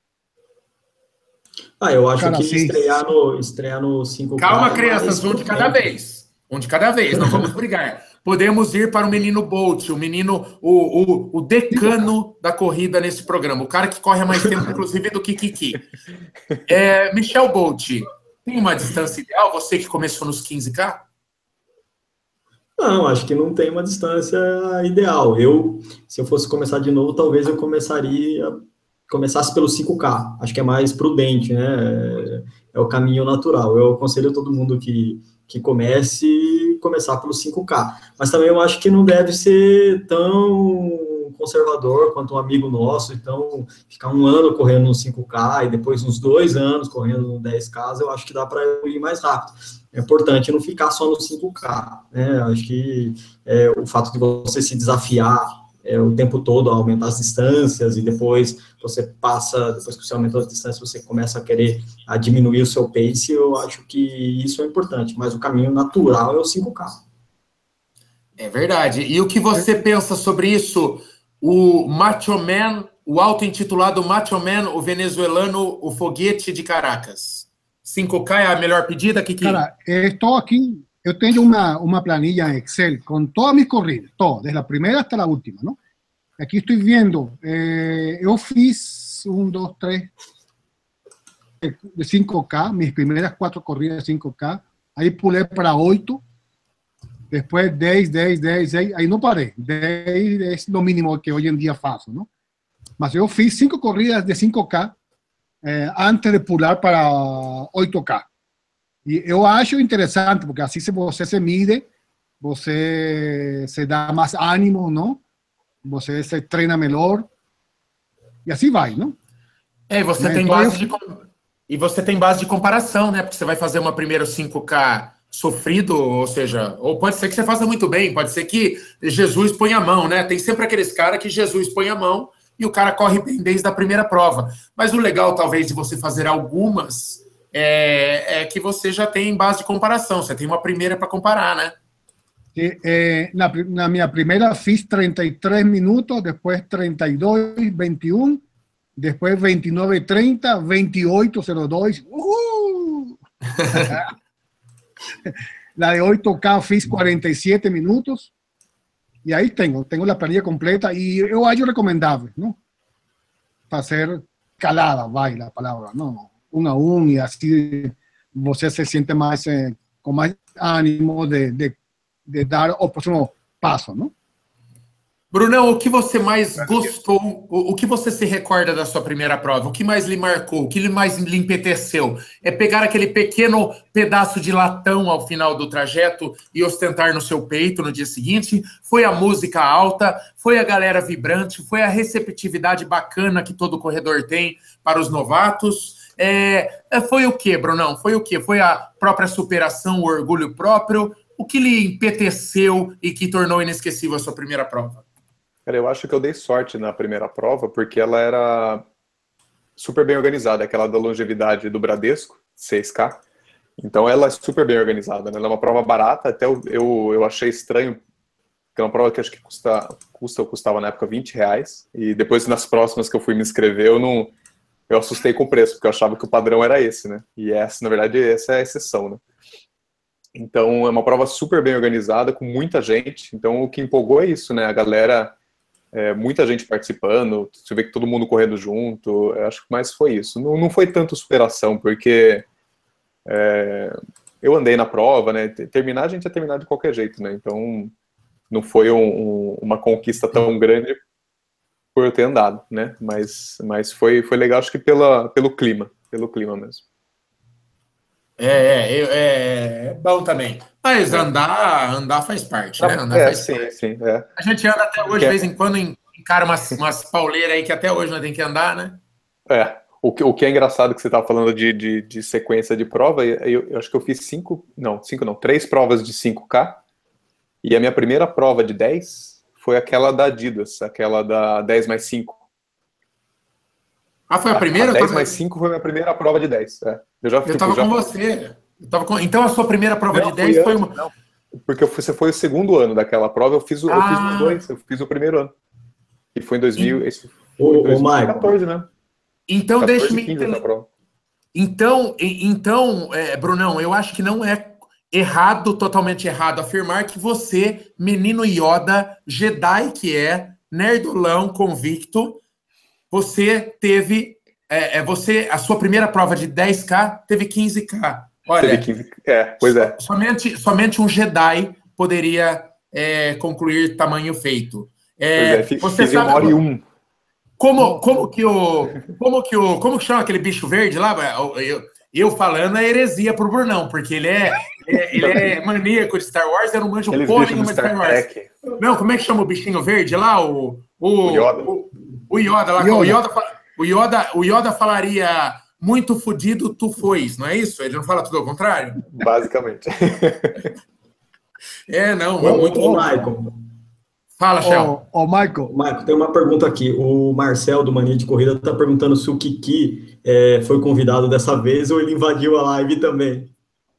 Ah, eu acho cara, que estrear no, estrear no cinco K... Calma, crianças, um de cada vez. Um de cada vez, não vamos brigar. Podemos ir para o menino Bolt, o menino, o, o, o decano da corrida nesse programa, o cara que corre há mais tempo, inclusive, do que Kiki. É, Michel Bolt, Tem uma distância ideal, você que começou nos quinze K? Não, acho que não tem uma distância ideal. Eu, se eu fosse começar de novo, talvez eu começaria, começasse pelo cinco K. Acho que é mais prudente, né? É, é o caminho natural. Eu aconselho a todo mundo que, que comece começar pelo cinco K. Mas também eu acho que não deve ser tão conservador quanto um amigo nosso. Então, ficar um ano correndo no cinco K e depois uns dois anos correndo no dez K, eu acho que dá para ir mais rápido. É importante não ficar só no cinco K, né? Acho que é, o fato de você se desafiar é, o tempo todo a aumentar as distâncias e depois você passa, depois que você aumentou as distâncias, você começa a querer a diminuir o seu pace, eu acho que isso é importante, mas o caminho natural é o cinco K. É verdade. E o que você pensa sobre isso? O Macho Man, o auto-intitulado Macho Man, o venezuelano, o foguete de Caracas. cinco K é a melhor pedida, Kiki? Cara, estou aqui, eu tenho uma, uma planilla en Excel con todas mis corridas, todas, desde la primera hasta la última, ¿no? Aquí estoy viendo, eh, eu fiz un, dos, tres, de cinco K, mis primeras cuatro corridas de cinco K, ahí pulé para ocho, después diez, diez, diez, diez, ahí no paré, diez es lo mínimo que hoy en día faço, ¿no? Mas eu fiz cinco corridas de cinco K eh, antes de pular para oito K. E eu acho interessante, porque assim você se mide, você se dá mais ânimo, não? Você se treina melhor, e assim vai, não? É, e você, Né? tem Então, base eu- de, e você tem base de comparação, né? Porque você vai fazer uma primeiro cinco K sofrido, ou seja, ou pode ser que você faça muito bem, pode ser que Jesus põe a mão, né? Tem sempre aqueles caras que Jesus põe a mão e o cara corre bem desde a primeira prova. Mas o legal, talvez, de você fazer algumas é, é que você já tem base de comparação, você tem uma primeira para comparar, né? eh, eh, na, pri- na minha primeira fiz trinta e três minutos, depois trinta e dois, vinte e um, depois vinte e nove, trinta, vinte e oito, zero dois. Uhul! La de oito K fiz quarenta e sete minutos, e aí tenho, tenho a planilha completa, e eu acho recomendável, não? Fazer calada, vai a palavra, não? Um a um, e assim você se sente mais, eh, com mais ânimo de, de, de dar o próximo passo, não? Brunão, o que você mais gostou, o, o que você se recorda da sua primeira prova? O que mais lhe marcou? O que lhe mais lhe empeteceu? É pegar aquele pequeno pedaço de latão ao final do trajeto e ostentar no seu peito no dia seguinte? Foi a música alta? Foi a galera vibrante? Foi a receptividade bacana que todo corredor tem para os novatos? É, é, foi o que, Brunão? Foi o que? Foi a própria superação, o orgulho próprio? O que lhe empeteceu e que tornou inesquecível a sua primeira prova? Cara, eu acho que eu dei sorte na primeira prova, porque ela era super bem organizada, aquela da longevidade do Bradesco, seis K. Então ela é super bem organizada, né? Ela é uma prova barata, até eu, eu, eu achei estranho, que é uma prova que acho que custa, custa ou custava na época vinte reais, e depois nas próximas que eu fui me inscrever, eu não... Eu assustei com o preço, porque eu achava que o padrão era esse, né? E essa, na verdade, essa é a exceção, né? Então é uma prova super bem organizada, com muita gente. Então o que empolgou é isso, né? A galera... É, muita gente participando, você vê que todo mundo correndo junto, eu acho que mais foi isso. Não, não foi tanto superação, porque é, eu andei na prova, né? Terminar, a gente ia terminar de qualquer jeito, né? Então não foi um, um, uma conquista tão grande por eu ter andado, né? Mas, mas foi, foi legal, acho que pela, pelo clima, pelo clima mesmo. É, é, é, é bom também. Mas andar, andar faz parte, né? Andar É, faz sim, parte. sim. É. A gente anda até hoje, de Que- vez em quando, encara umas, umas pauleiras aí que até hoje nós temos que andar, né? É, o que, o que é engraçado que você estava falando de, de, de sequência de prova, eu, eu acho que eu fiz cinco, não, cinco não, três provas de cinco K, e a minha primeira prova de dez foi aquela da Adidas, aquela da dez mais cinco. Ah, foi a primeira? A Eu dez tava, mais cinco foi a minha primeira prova de dez. É. Eu já eu tipo, tava já... com você. Eu tava com... Então a sua primeira prova Não, de dez fui foi antes, uma... não. Porque eu fui- você foi o segundo ano daquela prova, eu fiz, o- eu fiz Ah. os dois, eu fiz o primeiro ano. E foi em dois mil, E- esse Ô, foi ô, dois mil e quatorze, né? Então, quatorze, deixe-me... quinze essa prova. Então, e- então é, Brunão, eu acho que não é errado, totalmente errado, afirmar que você, menino Yoda, Jedi que é, nerdulão convicto, você teve, é, é, você, a sua primeira prova de dez K teve quinze K. Olha, quinze... é, pois é. Somente, somente um Jedi poderia é, concluir tamanho feito. É, pois é, você fiz sabe uma hora e um. Como, como que o. Como que o. Como que chama aquele bicho verde lá? Eu, eu falando é heresia pro Brunão, porque ele é, é, ele é maníaco de Star Wars, eu não manjo porra nenhuma de Star Wars. Trek. Não, como é que chama o bichinho verde lá? O, o, o Yoda. O, o Yoda lá. Yoda. O, Yoda, o, Yoda, o Yoda falaria muito fudido, tu fois, não é isso? Ele não fala tudo ao contrário? Basicamente. É, não, ô, é muito. Ô, Michael. Fala, Shell. Ô, ô, Michael. Michael, tem uma pergunta aqui. O Marcel, do Mania de Corrida, está perguntando se o Kiki é, foi convidado dessa vez ou ele invadiu a live também.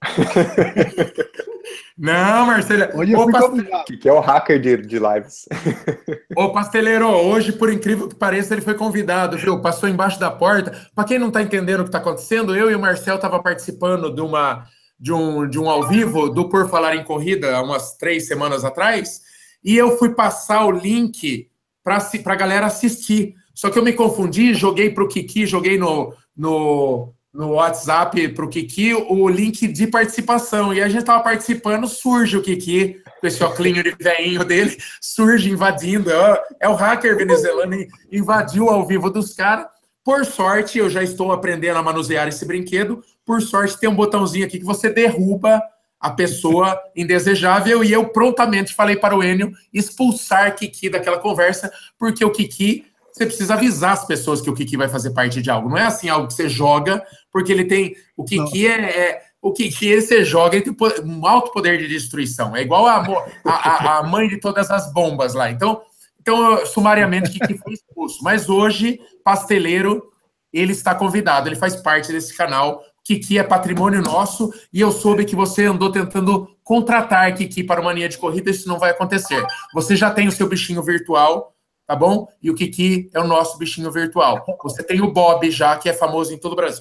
Não, Marcelo. Hoje eu fui convidado. Kiki é o hacker de, de lives. Ô, Pasteleiro, hoje, por incrível que pareça, ele foi convidado, viu? Passou embaixo da porta. Para quem não está entendendo o que está acontecendo, eu e o Marcel estavam participando de, uma, de, um, de um ao vivo do Por Falar em Corrida, há umas três semanas atrás, e eu fui passar o link para a galera assistir. Só que eu me confundi, joguei para o Kiki, joguei no, no, no WhatsApp para o Kiki o link de participação. E a gente estava participando, surge o Kiki, com esse óculinho de veinho dele, surge invadindo. É, é o hacker venezuelano, invadiu ao vivo dos caras. Por sorte, eu já estou aprendendo a manusear esse brinquedo. Por sorte, tem um botãozinho aqui que você derruba a pessoa indesejável, e eu prontamente falei para o Enio expulsar Kiki daquela conversa, porque o Kiki, você precisa avisar as pessoas que o Kiki vai fazer parte de algo. Não é assim algo que você joga, porque ele tem... O Kiki é, é... O Kiki, ele você joga, ele tem um alto poder de destruição. É igual a, a, a mãe de todas as bombas lá. Então, então sumariamente, Kiki foi expulso. Mas hoje, Pasteleiro, ele está convidado, ele faz parte desse canal. Kiki é patrimônio nosso, e eu soube que você andou tentando contratar Kiki para o Mania de Corrida, isso não vai acontecer. Você já tem o seu bichinho virtual, tá bom? E o Kiki é o nosso bichinho virtual. Você tem o Bob já, que é famoso em todo o Brasil.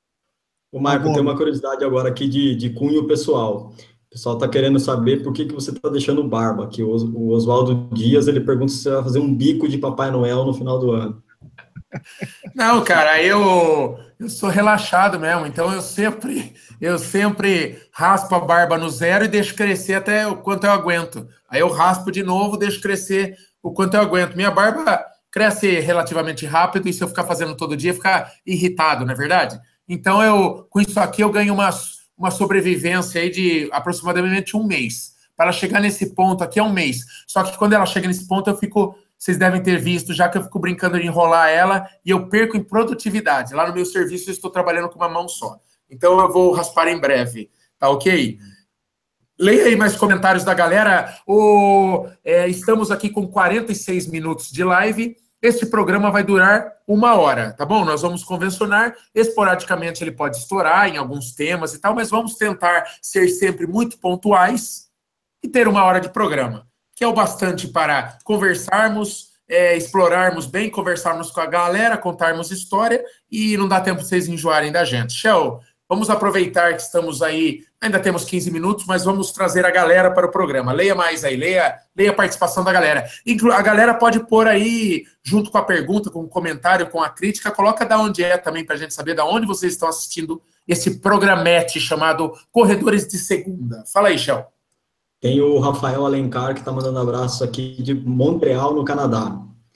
O Marco, tem uma curiosidade agora aqui de, de cunho pessoal. O pessoal está querendo saber por que, que você está deixando barba. Que o, o Oswaldo Dias, ele pergunta se você vai fazer um bico de Papai Noel no final do ano. Não, cara, eu, eu sou relaxado mesmo, então eu sempre, eu sempre raspo a barba no zero e deixo crescer até o quanto eu aguento. Aí eu raspo de novo, deixo crescer o quanto eu aguento. Minha barba cresce relativamente rápido, e se eu ficar fazendo todo dia, ficar irritado, não é verdade? Então, eu, com isso aqui, eu ganho uma, uma sobrevivência aí de aproximadamente um mês. Para ela chegar nesse ponto aqui é um mês. Só que quando ela chega nesse ponto, eu fico... Vocês devem ter visto, já que eu fico brincando de enrolar ela e eu perco em produtividade. Lá no meu serviço eu estou trabalhando com uma mão só. Então eu vou raspar em breve, tá ok? Leia aí mais comentários da galera. O, é, estamos aqui com quarenta e seis minutos de live. Este programa vai durar uma hora, tá bom? Nós vamos convencionar. Esporadicamente ele pode estourar em alguns temas e tal, mas vamos tentar ser sempre muito pontuais e ter uma hora de programa, que é o bastante para conversarmos, é, explorarmos bem, conversarmos com a galera, contarmos história, e não dá tempo de vocês enjoarem da gente. Shell, vamos aproveitar que estamos aí, ainda temos quinze minutos, mas vamos trazer a galera para o programa. Leia mais aí, leia, leia a participação da galera. Inclu a galera pode pôr aí, junto com a pergunta, com o comentário, com a crítica, coloca da onde é também, para a gente saber da onde vocês estão assistindo esse programete chamado Corredores de Segunda. Fala aí, Shell. Tem o Rafael Alencar, que está mandando abraço aqui de Montreal, no Canadá.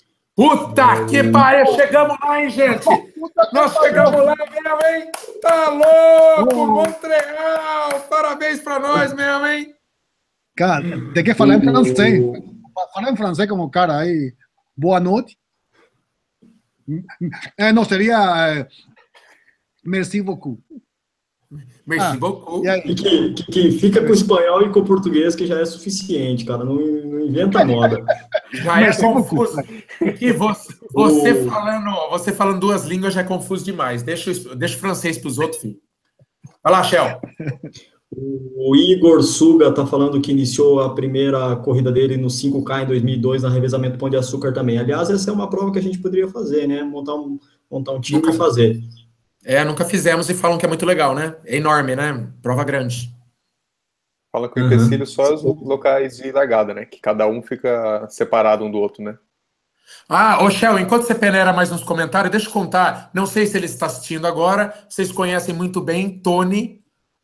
Puta é... que pariu! Chegamos lá, hein, gente? Nós chegamos lá mesmo, hein? Tá louco! Oh. Montreal! Parabéns para nós mesmo, hein? Cara, tem que falar em francês. Falar em francês como cara aí. Boa noite. É, não, seria... É, merci beaucoup. Merci ah, beaucoup. E que, que, que fica com o espanhol e com o português, que já é suficiente, cara. Não, não inventa moda. Já é confuso. E você, você, o... falando, você falando duas línguas já é confuso demais. Deixa, deixa o francês para os outros, filho. Vai lá, Shell. O Igor Suga tá falando que iniciou a primeira corrida dele no cinco K em dois mil e dois, na revezamento Pão de Açúcar também. Aliás, essa é uma prova que a gente poderia fazer, né? Montar um, montar um time Nunca... e fazer. É, nunca fizemos e falam que é muito legal, né? É enorme, né? Prova grande. Fala que o empecilho uhum. só os locais de largada, né? Que cada um fica separado um do outro, né? Ah, ô Shell, enquanto você peneira mais nos comentários, deixa eu contar. Não sei se ele está assistindo agora. Vocês conhecem muito bem Tony.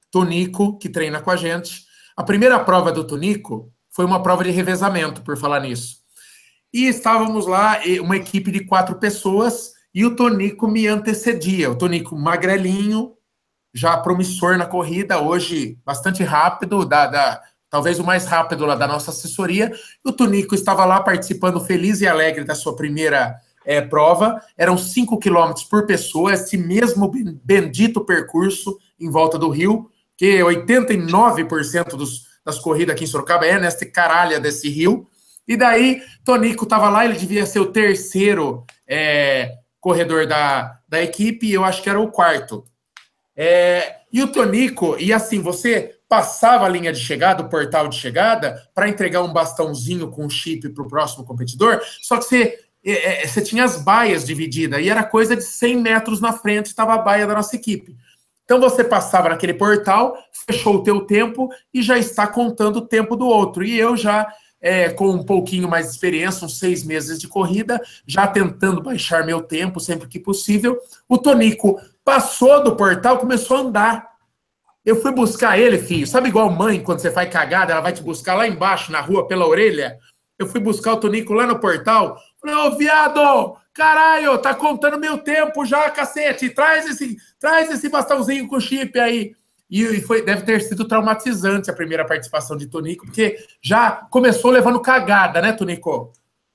Tonico, que treina com a gente. A primeira prova do Tonico foi uma prova de revezamento, por falar nisso. E estávamos lá, uma equipe de quatro pessoas, e o Tonico me antecedia. O Tonico magrelinho, já promissor na corrida, hoje bastante rápido, da, da, talvez o mais rápido lá da nossa assessoria. O Tonico estava lá participando feliz e alegre da sua primeira é, prova. Eram cinco quilômetros por pessoa, esse mesmo bendito percurso em volta do rio, que oitenta e nove por cento dos, das corridas aqui em Sorocaba é nesta caralha desse rio. E daí, Tonico estava lá, ele devia ser o terceiro é, corredor da, da equipe, e eu acho que era o quarto. É, e o Tonico, e assim, você passava a linha de chegada, o portal de chegada, para entregar um bastãozinho com chip para o próximo competidor, só que você, é, você tinha as baias divididas, e era coisa de cem metros na frente, estava a baia da nossa equipe. Então você passava naquele portal, fechou o teu tempo e já está contando o tempo do outro. E eu já, é, com um pouquinho mais de experiência, uns seis meses de corrida, já tentando baixar meu tempo sempre que possível, o Tonico passou do portal, começou a andar. Eu fui buscar ele, filho. Sabe igual mãe, quando você faz cagada, ela vai te buscar lá embaixo, na rua, pela orelha? Eu fui buscar o Tonico lá no portal. Falei, ô, viado, caralho, tá contando meu tempo já, cacete. Traz esse, traz esse bastãozinho com chip aí. E foi, deve ter sido traumatizante a primeira participação de Tonico, porque já começou levando cagada, né, Tonico?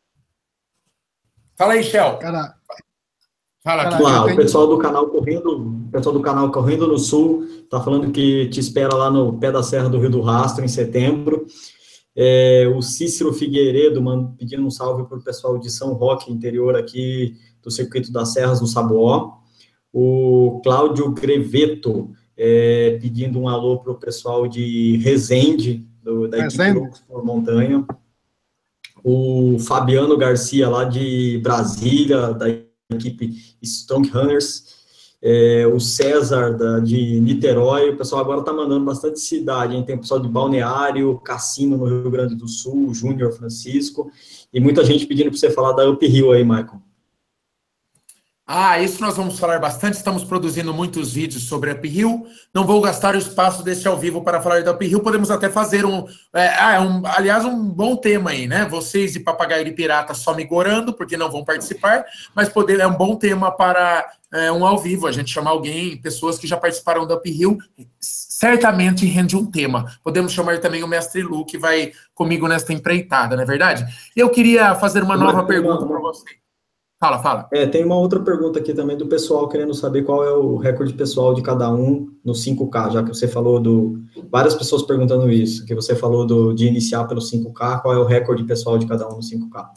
Fala aí, Shell. Cara, Fala aqui. Lá, o pessoal do canal Correndo, o pessoal do canal Correndo no Sul tá falando que te espera lá no pé da Serra do Rio do Rastro em setembro. É, o Cícero Figueiredo mano, pedindo um salve para o pessoal de São Roque, interior aqui do Circuito das Serras do Saboó. O Cláudio Greveto é, pedindo um alô para o pessoal de Resende, do, da equipe Loucos por Montanha. O Fabiano Garcia, lá de Brasília, da equipe Strong Runners. É, o César, da, de Niterói. O pessoal agora está mandando bastante cidade, hein? Tem o pessoal de Balneário, Cassino, no Rio Grande do Sul, Júnior Francisco, e muita gente pedindo para você falar da Up Hill aí, Michael. Ah, isso nós vamos falar bastante. Estamos produzindo muitos vídeos sobre Up Hill. Não vou gastar o espaço desse ao vivo para falar da Up Hill. Podemos até fazer um, é, ah, um... Aliás, um bom tema aí, né? Vocês de Papagaio de Pirata só me gorando, porque não vão participar, mas poder, é um bom tema para é, um ao vivo. A gente chamar alguém, pessoas que já participaram da Up Hill, certamente rende um tema. Podemos chamar também o Mestre Lu, que vai comigo nesta empreitada, não é verdade? Eu queria fazer uma nova uma, pergunta para você. Fala, fala. É, tem uma outra pergunta aqui também do pessoal querendo saber qual é o recorde pessoal de cada um no cinco K, já que você falou do... Várias pessoas perguntando isso, que você falou do, de iniciar pelo cinco K, qual é o recorde pessoal de cada um no cinco K?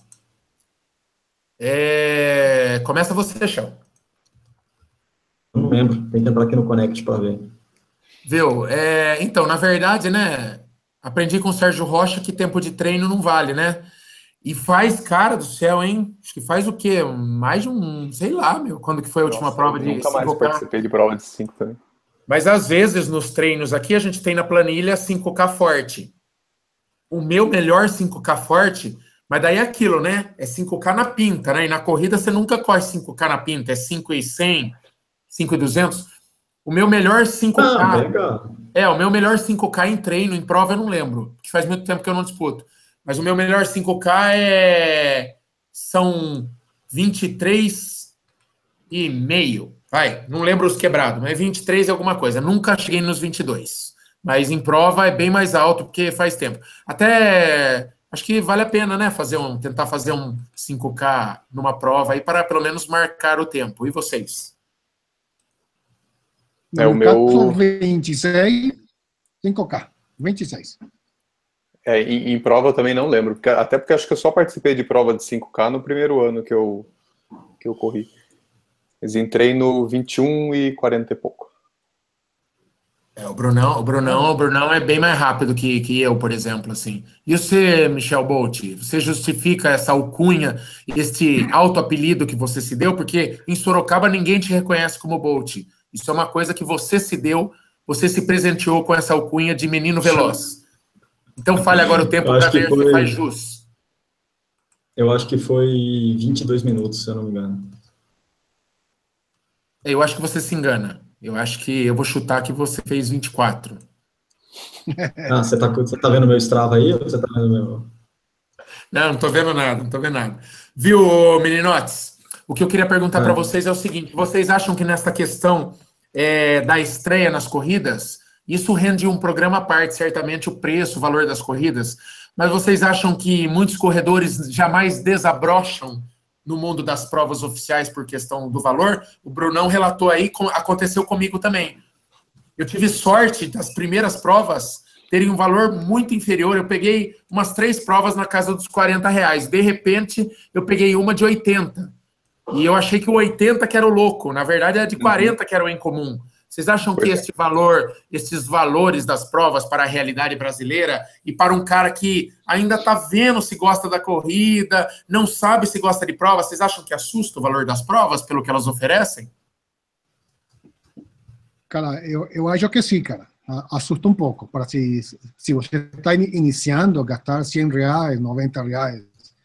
É... Começa você, Chão. Não lembro, tem que entrar aqui no Connect para ver. Viu? É... Então, na verdade, né, aprendi com o Sérgio Rocha que tempo de treino não vale, né? E faz, cara do céu, hein? Acho que faz o quê? Mais de um, sei lá, meu, quando que foi a última Nossa, prova de nunca mais participei de prova de cinco também. Mas às vezes nos treinos aqui a gente tem na planilha cinco K forte. O meu melhor cinco K forte, mas daí é aquilo, né? É cinco K na pinta, né? E na corrida você nunca corre cinco K na pinta, é cinco e cem, cinco e duzentos. O meu melhor cinco K... Ah, legal. É, o meu melhor cinco K em treino, em prova eu não lembro, porque faz muito tempo que eu não disputo. Mas o meu melhor cinco K é... são vinte e três e meio. Vai, não lembro os quebrados, mas vinte e três é alguma coisa. Nunca cheguei nos vinte e dois. Mas em prova é bem mais alto, porque faz tempo. Até acho que vale a pena, né? Fazer um, tentar fazer um cinco K numa prova aí para pelo menos marcar o tempo. E vocês? É o meu... vinte e seis, cinco K. vinte e seis. É, em, em prova eu também não lembro, porque, até porque acho que eu só participei de prova de cinco K no primeiro ano que eu, que eu corri. Mas entrei no vinte e um e quarenta e pouco. É, o Brunão, o Brunão, o Brunão é bem mais rápido que, que eu, por exemplo, assim. E você, Michel Bolt, você justifica essa alcunha, este auto-apelido que você se deu? Porque em Sorocaba ninguém te reconhece como Bolt. Isso é uma coisa que você se deu, você se presenteou com essa alcunha de menino veloz. Então fale agora o tempo para ver se faz jus. Eu acho que foi vinte e dois minutos, se eu não me engano. Eu acho que você se engana. Eu acho que eu vou chutar que você fez vinte e quatro. Ah, você tá, você tá vendo meu Strava aí ou você tá vendo meu... Não, não tô vendo nada, não tô vendo nada. Viu, meninotes? O que eu queria perguntar para Ah. vocês é o seguinte: vocês acham que nessa questão é, da estreia nas corridas, isso rende um programa à parte, certamente, o preço, o valor das corridas, mas vocês acham que muitos corredores jamais desabrocham no mundo das provas oficiais por questão do valor? O Brunão relatou aí, aconteceu comigo também. Eu tive sorte das primeiras provas terem um valor muito inferior. Eu peguei umas três provas na casa dos quarenta reais. De repente, eu peguei uma de oitenta. E eu achei que o oitenta que era o louco. Na verdade, era de quarenta que era o incomum. Vocês acham que esse valor, esses valores das provas para a realidade brasileira e para um cara que ainda está vendo se gosta da corrida, não sabe se gosta de prova, vocês acham que assusta o valor das provas pelo que elas oferecem? Cara, eu, eu acho que sim, cara. Assusta um pouco. Para se, se você está iniciando, gastar cem reais, noventa reais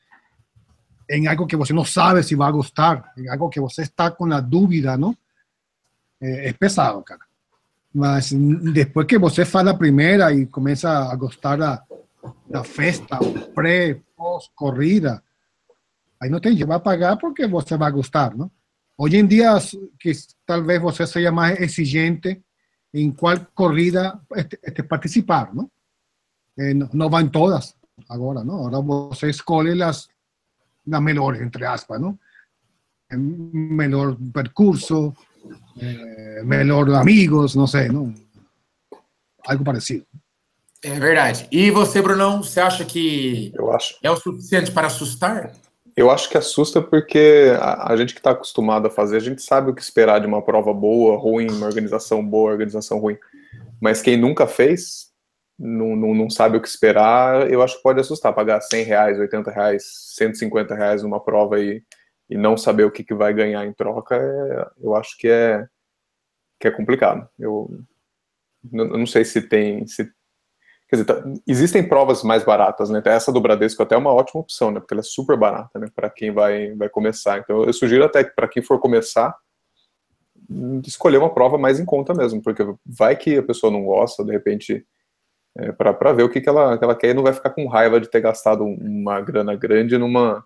em algo que você não sabe se vai gostar, em algo que você está com a dúvida, não? É, é pesado, cara. Mas depois que você faz a primeira e começa a gostar da, da festa, pré, pós, corrida, aí não tem, vai pagar porque você vai gostar, não? Hoje em dia, que talvez você seja mais exigente em qual corrida este, este participar, não? Eh, não, não vai em todas agora, não? Agora você escolhe as, las melhores, entre aspas, não? Melhor percurso, eh, melhor amigos, não sei, não? Algo parecido. É verdade. E você, Brunão, você acha que Eu acho. é o suficiente para assustar? Eu acho que assusta porque a, a gente que está acostumado a fazer, a gente sabe o que esperar de uma prova boa, ruim, uma organização boa, organização ruim. Mas quem nunca fez, não, não, não sabe o que esperar, eu acho que pode assustar. Pagar cem reais, oitenta reais, cento e cinquenta reais numa prova e, e não saber o que, que vai ganhar em troca, é, eu acho que é, que é complicado. Eu, eu não sei se tem... Se, Quer dizer, tá, existem provas mais baratas, né? Essa do Bradesco até é uma ótima opção, né? Porque ela é super barata, né? Para quem vai, vai começar. Então, eu sugiro até que para quem for começar, escolher uma prova mais em conta mesmo, porque vai que a pessoa não gosta, de repente, é, para ver o que, que, ela, que ela quer e não vai ficar com raiva de ter gastado uma grana grande numa,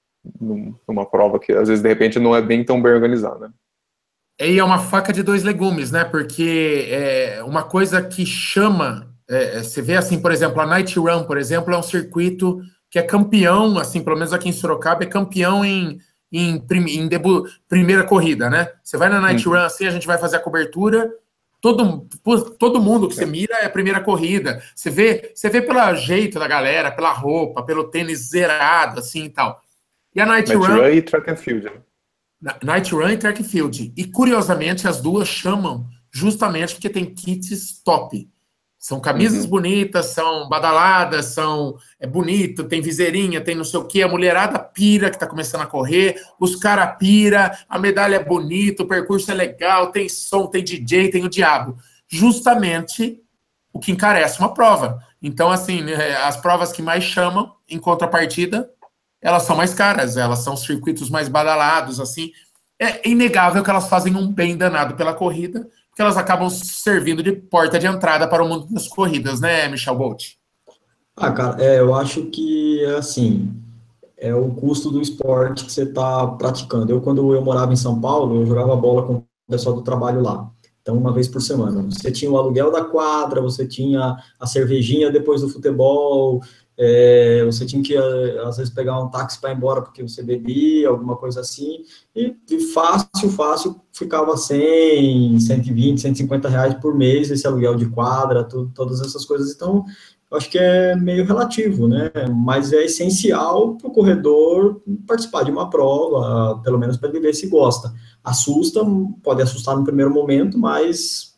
numa prova que, às vezes, de repente, não é bem tão bem organizada. E é uma faca de dois legumes, né? Porque é uma coisa que chama... É, você vê assim, por exemplo, a Night Run, por exemplo, é um circuito que é campeão, assim, pelo menos aqui em Sorocaba, é campeão em, em, em debu, primeira corrida, né? Você vai na Night Uhum. Run, assim, a gente vai fazer a cobertura, todo, todo mundo que você mira é a primeira corrida. Você vê, você vê pelo jeito da galera, pela roupa, pelo tênis zerado, assim, e tal. E a Night, Night Run... Run e Track and Field. Night Run e Track and Field. E, curiosamente, as duas chamam justamente porque tem kits top. São camisas uhum. bonitas, são badaladas, são é bonito, tem viseirinha, tem não sei o que, a mulherada pira que tá começando a correr, os caras pira, a medalha é bonita, o percurso é legal, tem som, tem D J, tem o diabo. Justamente o que encarece uma prova. Então, assim, as provas que mais chamam, em contrapartida, elas são mais caras, elas são circuitos mais badalados, assim. É inegável que elas fazem um bem danado pela corrida, que elas acabam servindo de porta de entrada para o mundo das corridas, né, Michel Bolt? Ah, cara, é, eu acho que, assim, é o custo do esporte que você está praticando. Eu, quando eu morava em São Paulo, eu jogava bola com o pessoal do trabalho lá. Então, uma vez por semana. Você tinha o aluguel da quadra, você tinha a cervejinha depois do futebol, é, você tinha que, às vezes, pegar um táxi para ir embora porque você bebia, alguma coisa assim, e, e fácil, fácil, ficava cem, cento e vinte, cento e cinquenta reais por mês, esse aluguel de quadra, tudo, todas essas coisas. Então, eu acho que é meio relativo, né? Mas é essencial para o corredor participar de uma prova, pelo menos para ele ver se gosta. Assusta, pode assustar no primeiro momento, mas...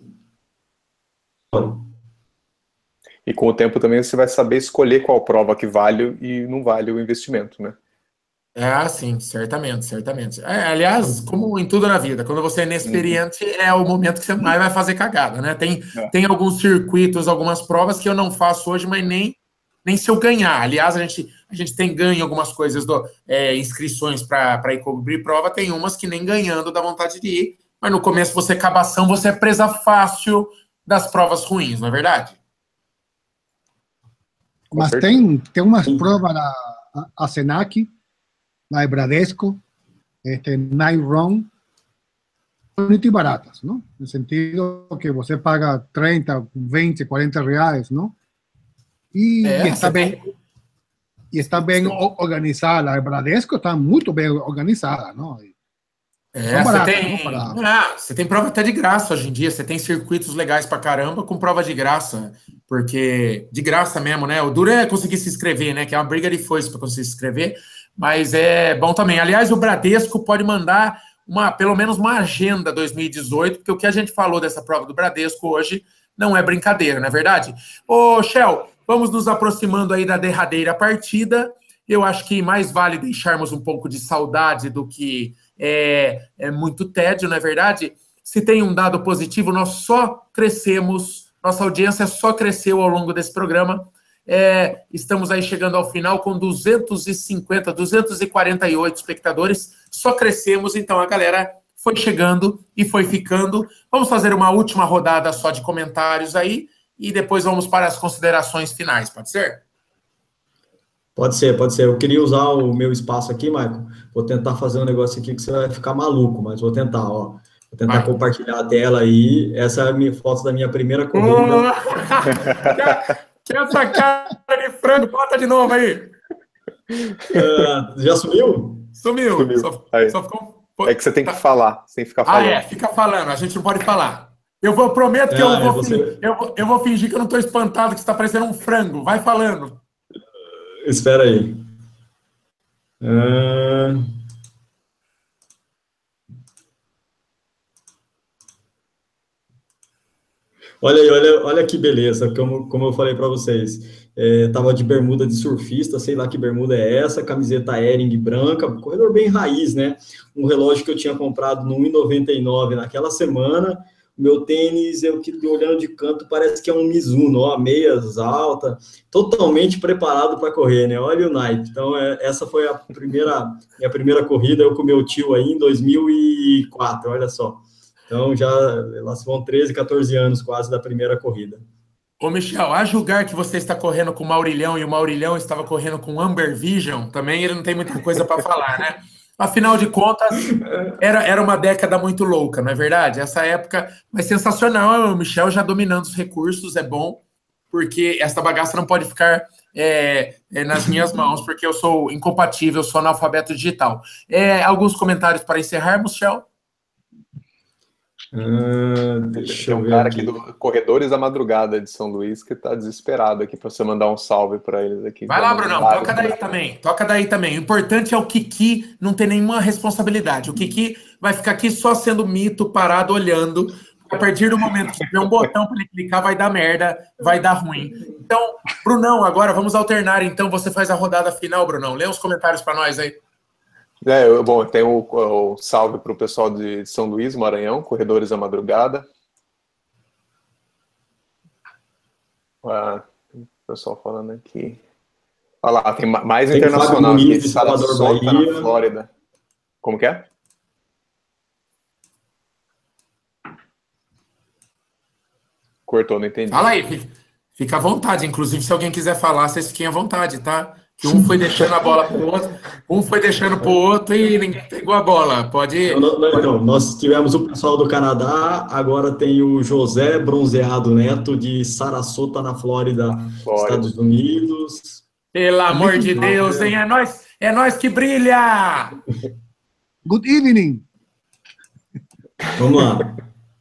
E com o tempo também você vai saber escolher qual prova que vale e não vale o investimento, né? É, sim, certamente, certamente. É, aliás, como em tudo na vida, quando você é inexperiente, uhum. é o momento que você mais vai fazer cagada, né? Tem, é. tem alguns circuitos, algumas provas que eu não faço hoje, mas nem, nem se eu ganhar. Aliás, a gente, a gente tem ganho algumas coisas, do, é, inscrições para ir cobrir prova, tem umas que nem ganhando dá vontade de ir, mas no começo você é cabação, você é presa fácil das provas ruins, não é verdade? Mas tem, tem umas provas na a Senac, na Bradesco, este, Night Run, bonitas e baratas, ¿no? No sentido que você paga trinta, vinte, quarenta reais, ¿no? E, É, e está bem, tem... e está bem organizada. A Bradesco está muito bem organizada, não? É, você tem, para... ah, você tem prova até de graça hoje em dia, você tem circuitos legais pra caramba com prova de graça, porque de graça mesmo, né? O duro é conseguir se inscrever, né? Que é uma briga de foice para conseguir se inscrever, mas é bom também. Aliás, o Bradesco pode mandar uma, pelo menos uma agenda dois mil e dezoito, porque o que a gente falou dessa prova do Bradesco hoje não é brincadeira, não é verdade? Ô, Shell, vamos nos aproximando aí da derradeira partida. Eu acho que mais vale deixarmos um pouco de saudade do que é, é muito tédio, não é verdade? Se tem um dado positivo, nós só crescemos, nossa audiência só cresceu ao longo desse programa. É, estamos aí chegando ao final com duzentos e cinquenta, duzentos e quarenta e oito espectadores, só crescemos, então a galera foi chegando e foi ficando. Vamos fazer uma última rodada só de comentários aí e depois vamos para as considerações finais, pode ser? Pode ser, pode ser. Eu queria usar o meu espaço aqui, Michael. Vou tentar fazer um negócio aqui que você vai ficar maluco, mas vou tentar, ó. Vou tentar vai. compartilhar a tela aí. Essa é a minha foto da minha primeira corrida. Oh! Que essa cara de frango, bota de novo aí. Uh, já sumiu? Sumiu. Sumiu. Só, só ficou... É que você tem que falar, sem ficar falando. Ah, é, fica falando, a gente não pode falar. Eu vou, prometo que ah, eu, vou é você... fingir, eu, vou, eu vou fingir que eu não estou espantado, que você está parecendo um frango. Vai falando. Espera aí. Uh... Olha aí, olha, olha que beleza, como, como eu falei para vocês. É, tava de bermuda de surfista, sei lá que bermuda é essa, camiseta Hering branca, corredor bem raiz, né? Um relógio que eu tinha comprado no um e noventa e nove naquela semana. Meu tênis, eu que olhando de canto, parece que é um Mizuno, ó, meias alta, totalmente preparado para correr, né? Olha o naipe. Então, é, essa foi a primeira, minha primeira corrida, eu com meu tio aí em dois mil e quatro, olha só. Então, já lá vão treze, quatorze anos quase da primeira corrida. Ô, Michel, a julgar que você está correndo com o Maurilhão e o Maurilhão estava correndo com o Amber Vision, também ele não tem muita coisa para falar, né? Afinal de contas, era, era uma década muito louca, não é verdade? Essa época, mas sensacional, o Michel já dominando os recursos, é bom, porque essa bagaça não pode ficar é, é, nas minhas mãos, porque eu sou incompatível, eu sou analfabeto digital. É, alguns comentários para encerrarmos, Michel? Uh, deixa Tem um eu ver cara aqui. aqui do Corredores da Madrugada de São Luís que tá desesperado aqui para você mandar um salve para eles aqui. Vai lá, Brunão, toca daí também, toca daí também. O importante é o Kiki não ter nenhuma responsabilidade. O Kiki vai ficar aqui só sendo mito, parado, olhando. A partir do momento que tiver um botão para ele clicar, vai dar merda, vai dar ruim. Então, Brunão, agora vamos alternar. Então, você faz a rodada final, Brunão. Lê os comentários para nós aí. É, eu, bom, tem o, o salve para o pessoal de São Luís, Maranhão, Corredores da Madrugada. Ah, tem o pessoal falando aqui. Olha lá, tem mais tem internacional aqui, de Sarasota, na Flórida. Como que é? Cortou, não entendi. Fala aí, fica, fica à vontade. Inclusive, se alguém quiser falar, vocês fiquem à vontade, tá? Que um foi deixando a bola pro outro, um foi deixando pro outro e ninguém pegou a bola. Pode ir. Não, não, não. Nós tivemos o pessoal do Canadá, agora tem o José Bronzeado Neto, de Sarasota, na Flórida, Flórida. Estados Unidos. Pelo amor de Deus, hein? É nós, é nós que brilha! Good evening! Vamos lá.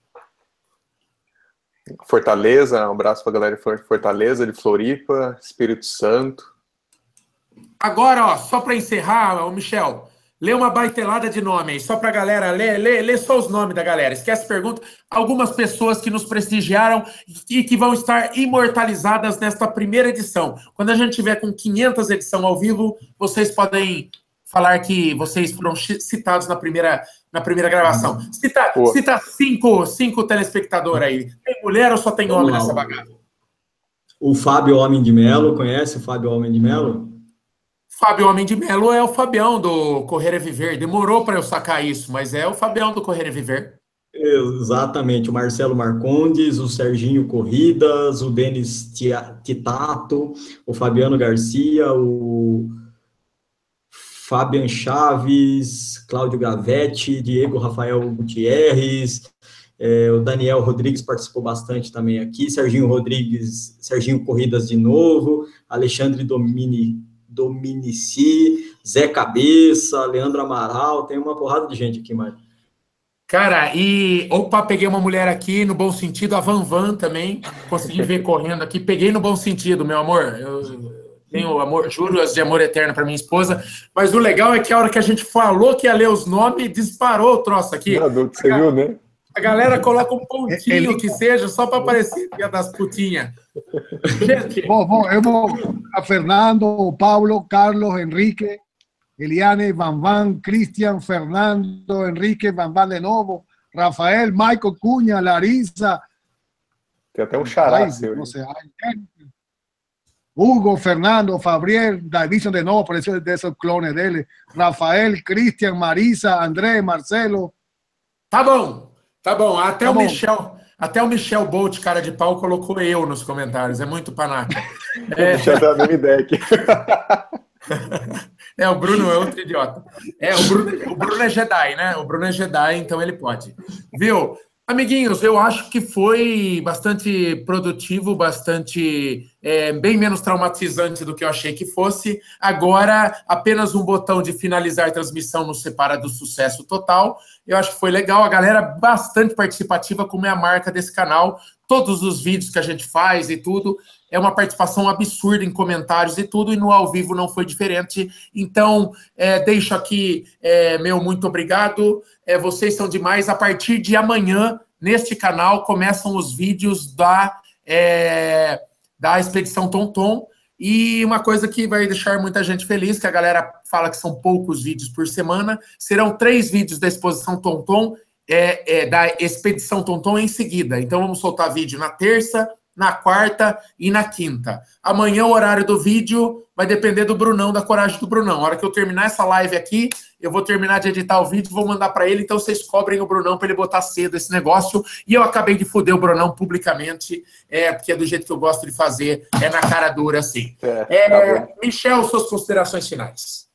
Fortaleza, um abraço para a galera de Fortaleza, de Floripa, Espírito Santo. Agora, ó, só para encerrar, ô Michel, lê uma baitelada de nome aí, só para a galera, lê, lê, lê só os nomes da galera, esquece pergunta. Algumas pessoas que nos prestigiaram e que vão estar imortalizadas nesta primeira edição. Quando a gente tiver com quinhentas edições ao vivo, vocês podem falar que vocês foram citados na primeira, na primeira gravação. Cita, cita cinco, cinco telespectadores aí. Tem mulher ou só tem homem nessa bagaça? O Fábio Homem de Melo, conhece o Fábio Homem de Melo? Fábio Homem de Melo é o Fabião do Correr é Viver. Demorou para eu sacar isso, mas é o Fabião do Correr é Viver. Exatamente, o Marcelo Marcondes, o Serginho Corridas, o Denis Titato, o Fabiano Garcia, o Fabian Chaves, Cláudio Gavetti, Diego Rafael Gutierrez, é, o Daniel Rodrigues participou bastante também aqui, Serginho Rodrigues, Serginho Corridas de novo, Alexandre Domini, Dominici, Zé Cabeça, Leandro Amaral, tem uma porrada de gente aqui, Mário. Cara, e opa, peguei uma mulher aqui no bom sentido, a Van Van também, consegui ver correndo aqui, peguei no bom sentido, meu amor, eu tenho amor, juros de amor eterno para minha esposa, mas o legal é que a hora que a gente falou que ia ler os nomes, disparou o troço aqui. Não, você viu, né? A galera coloca um pontinho que seja, só para aparecer que é das putinhas. Gente. Bom, bom, eu vou a Fernando, Paulo, Carlos, Henrique, Eliane, Van Van, Cristian, Fernando, Enrique, Van Van de novo, Rafael, Michael Cunha, Larissa. Tem até um xará seu. Não sei, Hugo, Fernando, Fabriel, Davison de novo, apareceu desses clones dele. Rafael, Cristian, Marisa, André, Marcelo. Tá bom, tá bom. Até tá o bom. Michel, até o Michel Bolt, cara de pau, colocou eu nos comentários. É muito panaca. É... Deixa eu dar a mesma ideia aqui. É, o Bruno é outro idiota. É, o Bruno, o Bruno é Jedi, né? O Bruno é Jedi, então ele pode. Viu? Amiguinhos, eu acho que foi bastante produtivo, bastante é, bem menos traumatizante do que eu achei que fosse. Agora, apenas um botão de finalizar a transmissão nos separa do sucesso total. Eu acho que foi legal. A galera bastante participativa, como é a marca desse canal. Todos os vídeos que a gente faz e tudo, é uma participação absurda em comentários e tudo, e no ao vivo não foi diferente. Então, é, deixo aqui é, meu muito obrigado. É, vocês são demais. A partir de amanhã, neste canal, começam os vídeos da, é, da Expedição Tonton. E uma coisa que vai deixar muita gente feliz, que a galera fala que são poucos vídeos por semana, serão três vídeos da Exposição Tonton, é, é, da Expedição Tonton em seguida. Então, vamos soltar vídeo na terça, na quarta e na quinta. Amanhã o horário do vídeo vai depender do Brunão, da coragem do Brunão. A hora que eu terminar essa live aqui, eu vou terminar de editar o vídeo, vou mandar para ele, então vocês cobrem o Brunão para ele botar cedo esse negócio. E eu acabei de foder o Brunão publicamente, é, porque é do jeito que eu gosto de fazer, é na cara dura, assim. É, é, tá Michel, suas considerações finais.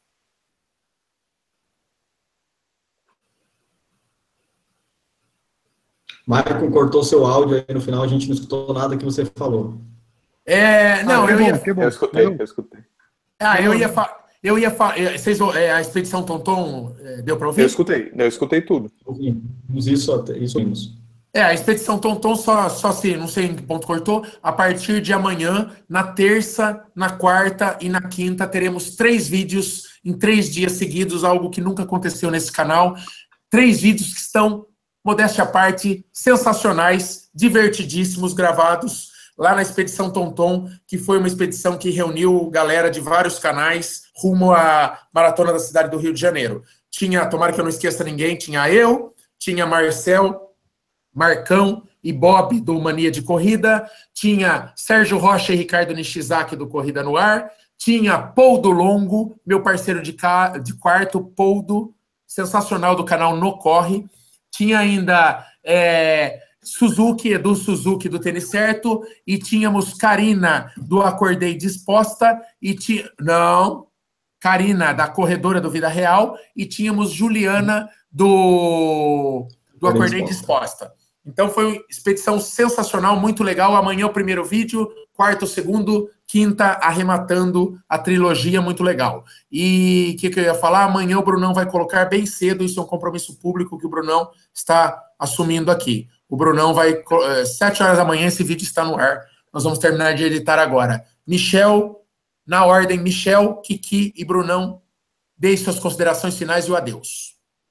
Maicon cortou seu áudio aí no final, a gente não escutou nada que você falou. É, não, ah, eu, bom, ia... eu escutei, eu escutei. Ah, eu ia falar. Eu ia falar. Vocês, a Expedição Tonton deu para ouvir? Eu escutei, eu escutei tudo. Ouvimos isso, isso ouvimos. É, a Expedição Tonton, só, só se, não sei em que ponto cortou, a partir de amanhã, na terça, na quarta e na quinta, teremos três vídeos em três dias seguidos, algo que nunca aconteceu nesse canal. Três vídeos que estão, modéstia à parte, sensacionais, divertidíssimos, gravados lá na Expedição Tonton, que foi uma expedição que reuniu galera de vários canais rumo à Maratona da Cidade do Rio de Janeiro. Tinha, tomara que eu não esqueça ninguém, tinha eu, tinha Marcel, Marcão e Bob, do Mania de Corrida, tinha Sérgio Rocha e Ricardo Nishizaki, do Corrida no Ar, tinha Poldo Longo, meu parceiro de, ca... de quarto, Poldo, sensacional, do canal No Corre, tinha ainda é, Suzuki, Edu Suzuki, do Tênis Certo, e tínhamos Karina, do Acordei Disposta, e tinha... Não, Karina, da Corredora do Vida Real, e tínhamos Juliana, do, do Acordei Disposta. Então foi uma expedição sensacional, muito legal. Amanhã o primeiro vídeo, quarto o segundo, quinta arrematando a trilogia, muito legal. E o que, que eu ia falar? Amanhã o Brunão vai colocar bem cedo, isso é um compromisso público que o Brunão está assumindo aqui. O Brunão vai, sete horas da manhã, esse vídeo está no ar. Nós vamos terminar de editar agora. Michel, na ordem, Michel, Kiki e Brunão, deem suas considerações finais e o adeus.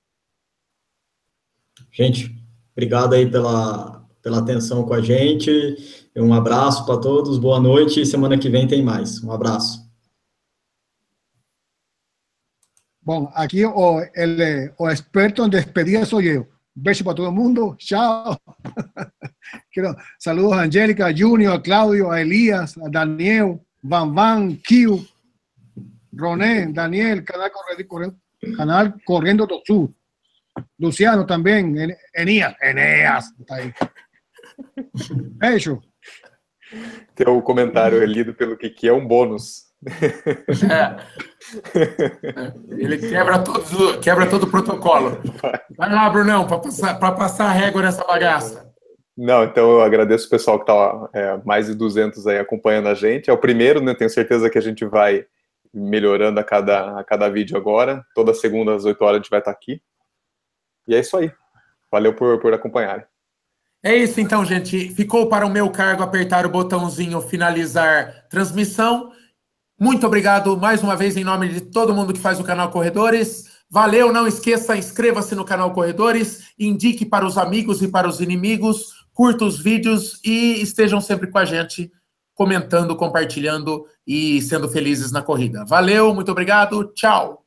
Gente, obrigado aí pela, pela atenção com a gente. Um abraço para todos, boa noite e semana que vem tem mais. Um abraço. Bom, aqui o, el, o experto em despedida sou eu. Um beijo para todo mundo. Tchau. Saludos a Angélica, a Júnior, a Cláudio, a Elias, a Daniel, Van Van, Kio, Roné, Daniel, canal Correndo, Correndo, canal Correndo do Sul. Luciano também, Eneas, Eneas, tá aí. Beijo. Tem o comentário lido pelo Kiki, é um bônus. É. Ele quebra, todos, quebra todo o protocolo. Vai lá, Brunão, para passar, para passar a régua nessa bagaça. Não, então eu agradeço o pessoal que está é, mais de duzentos aí acompanhando a gente. É o primeiro, né? Tenho certeza que a gente vai melhorando a cada, a cada vídeo agora. Toda segunda às oito horas a gente vai estar aqui. E é isso aí. Valeu por, por acompanhar. É isso então, gente. Ficou para o meu cargo apertar o botãozinho finalizar transmissão. Muito obrigado mais uma vez em nome de todo mundo que faz o canal Corredores. Valeu, não esqueça, inscreva-se no canal Corredores, indique para os amigos e para os inimigos, curta os vídeos e estejam sempre com a gente, comentando, compartilhando e sendo felizes na corrida. Valeu, muito obrigado, tchau!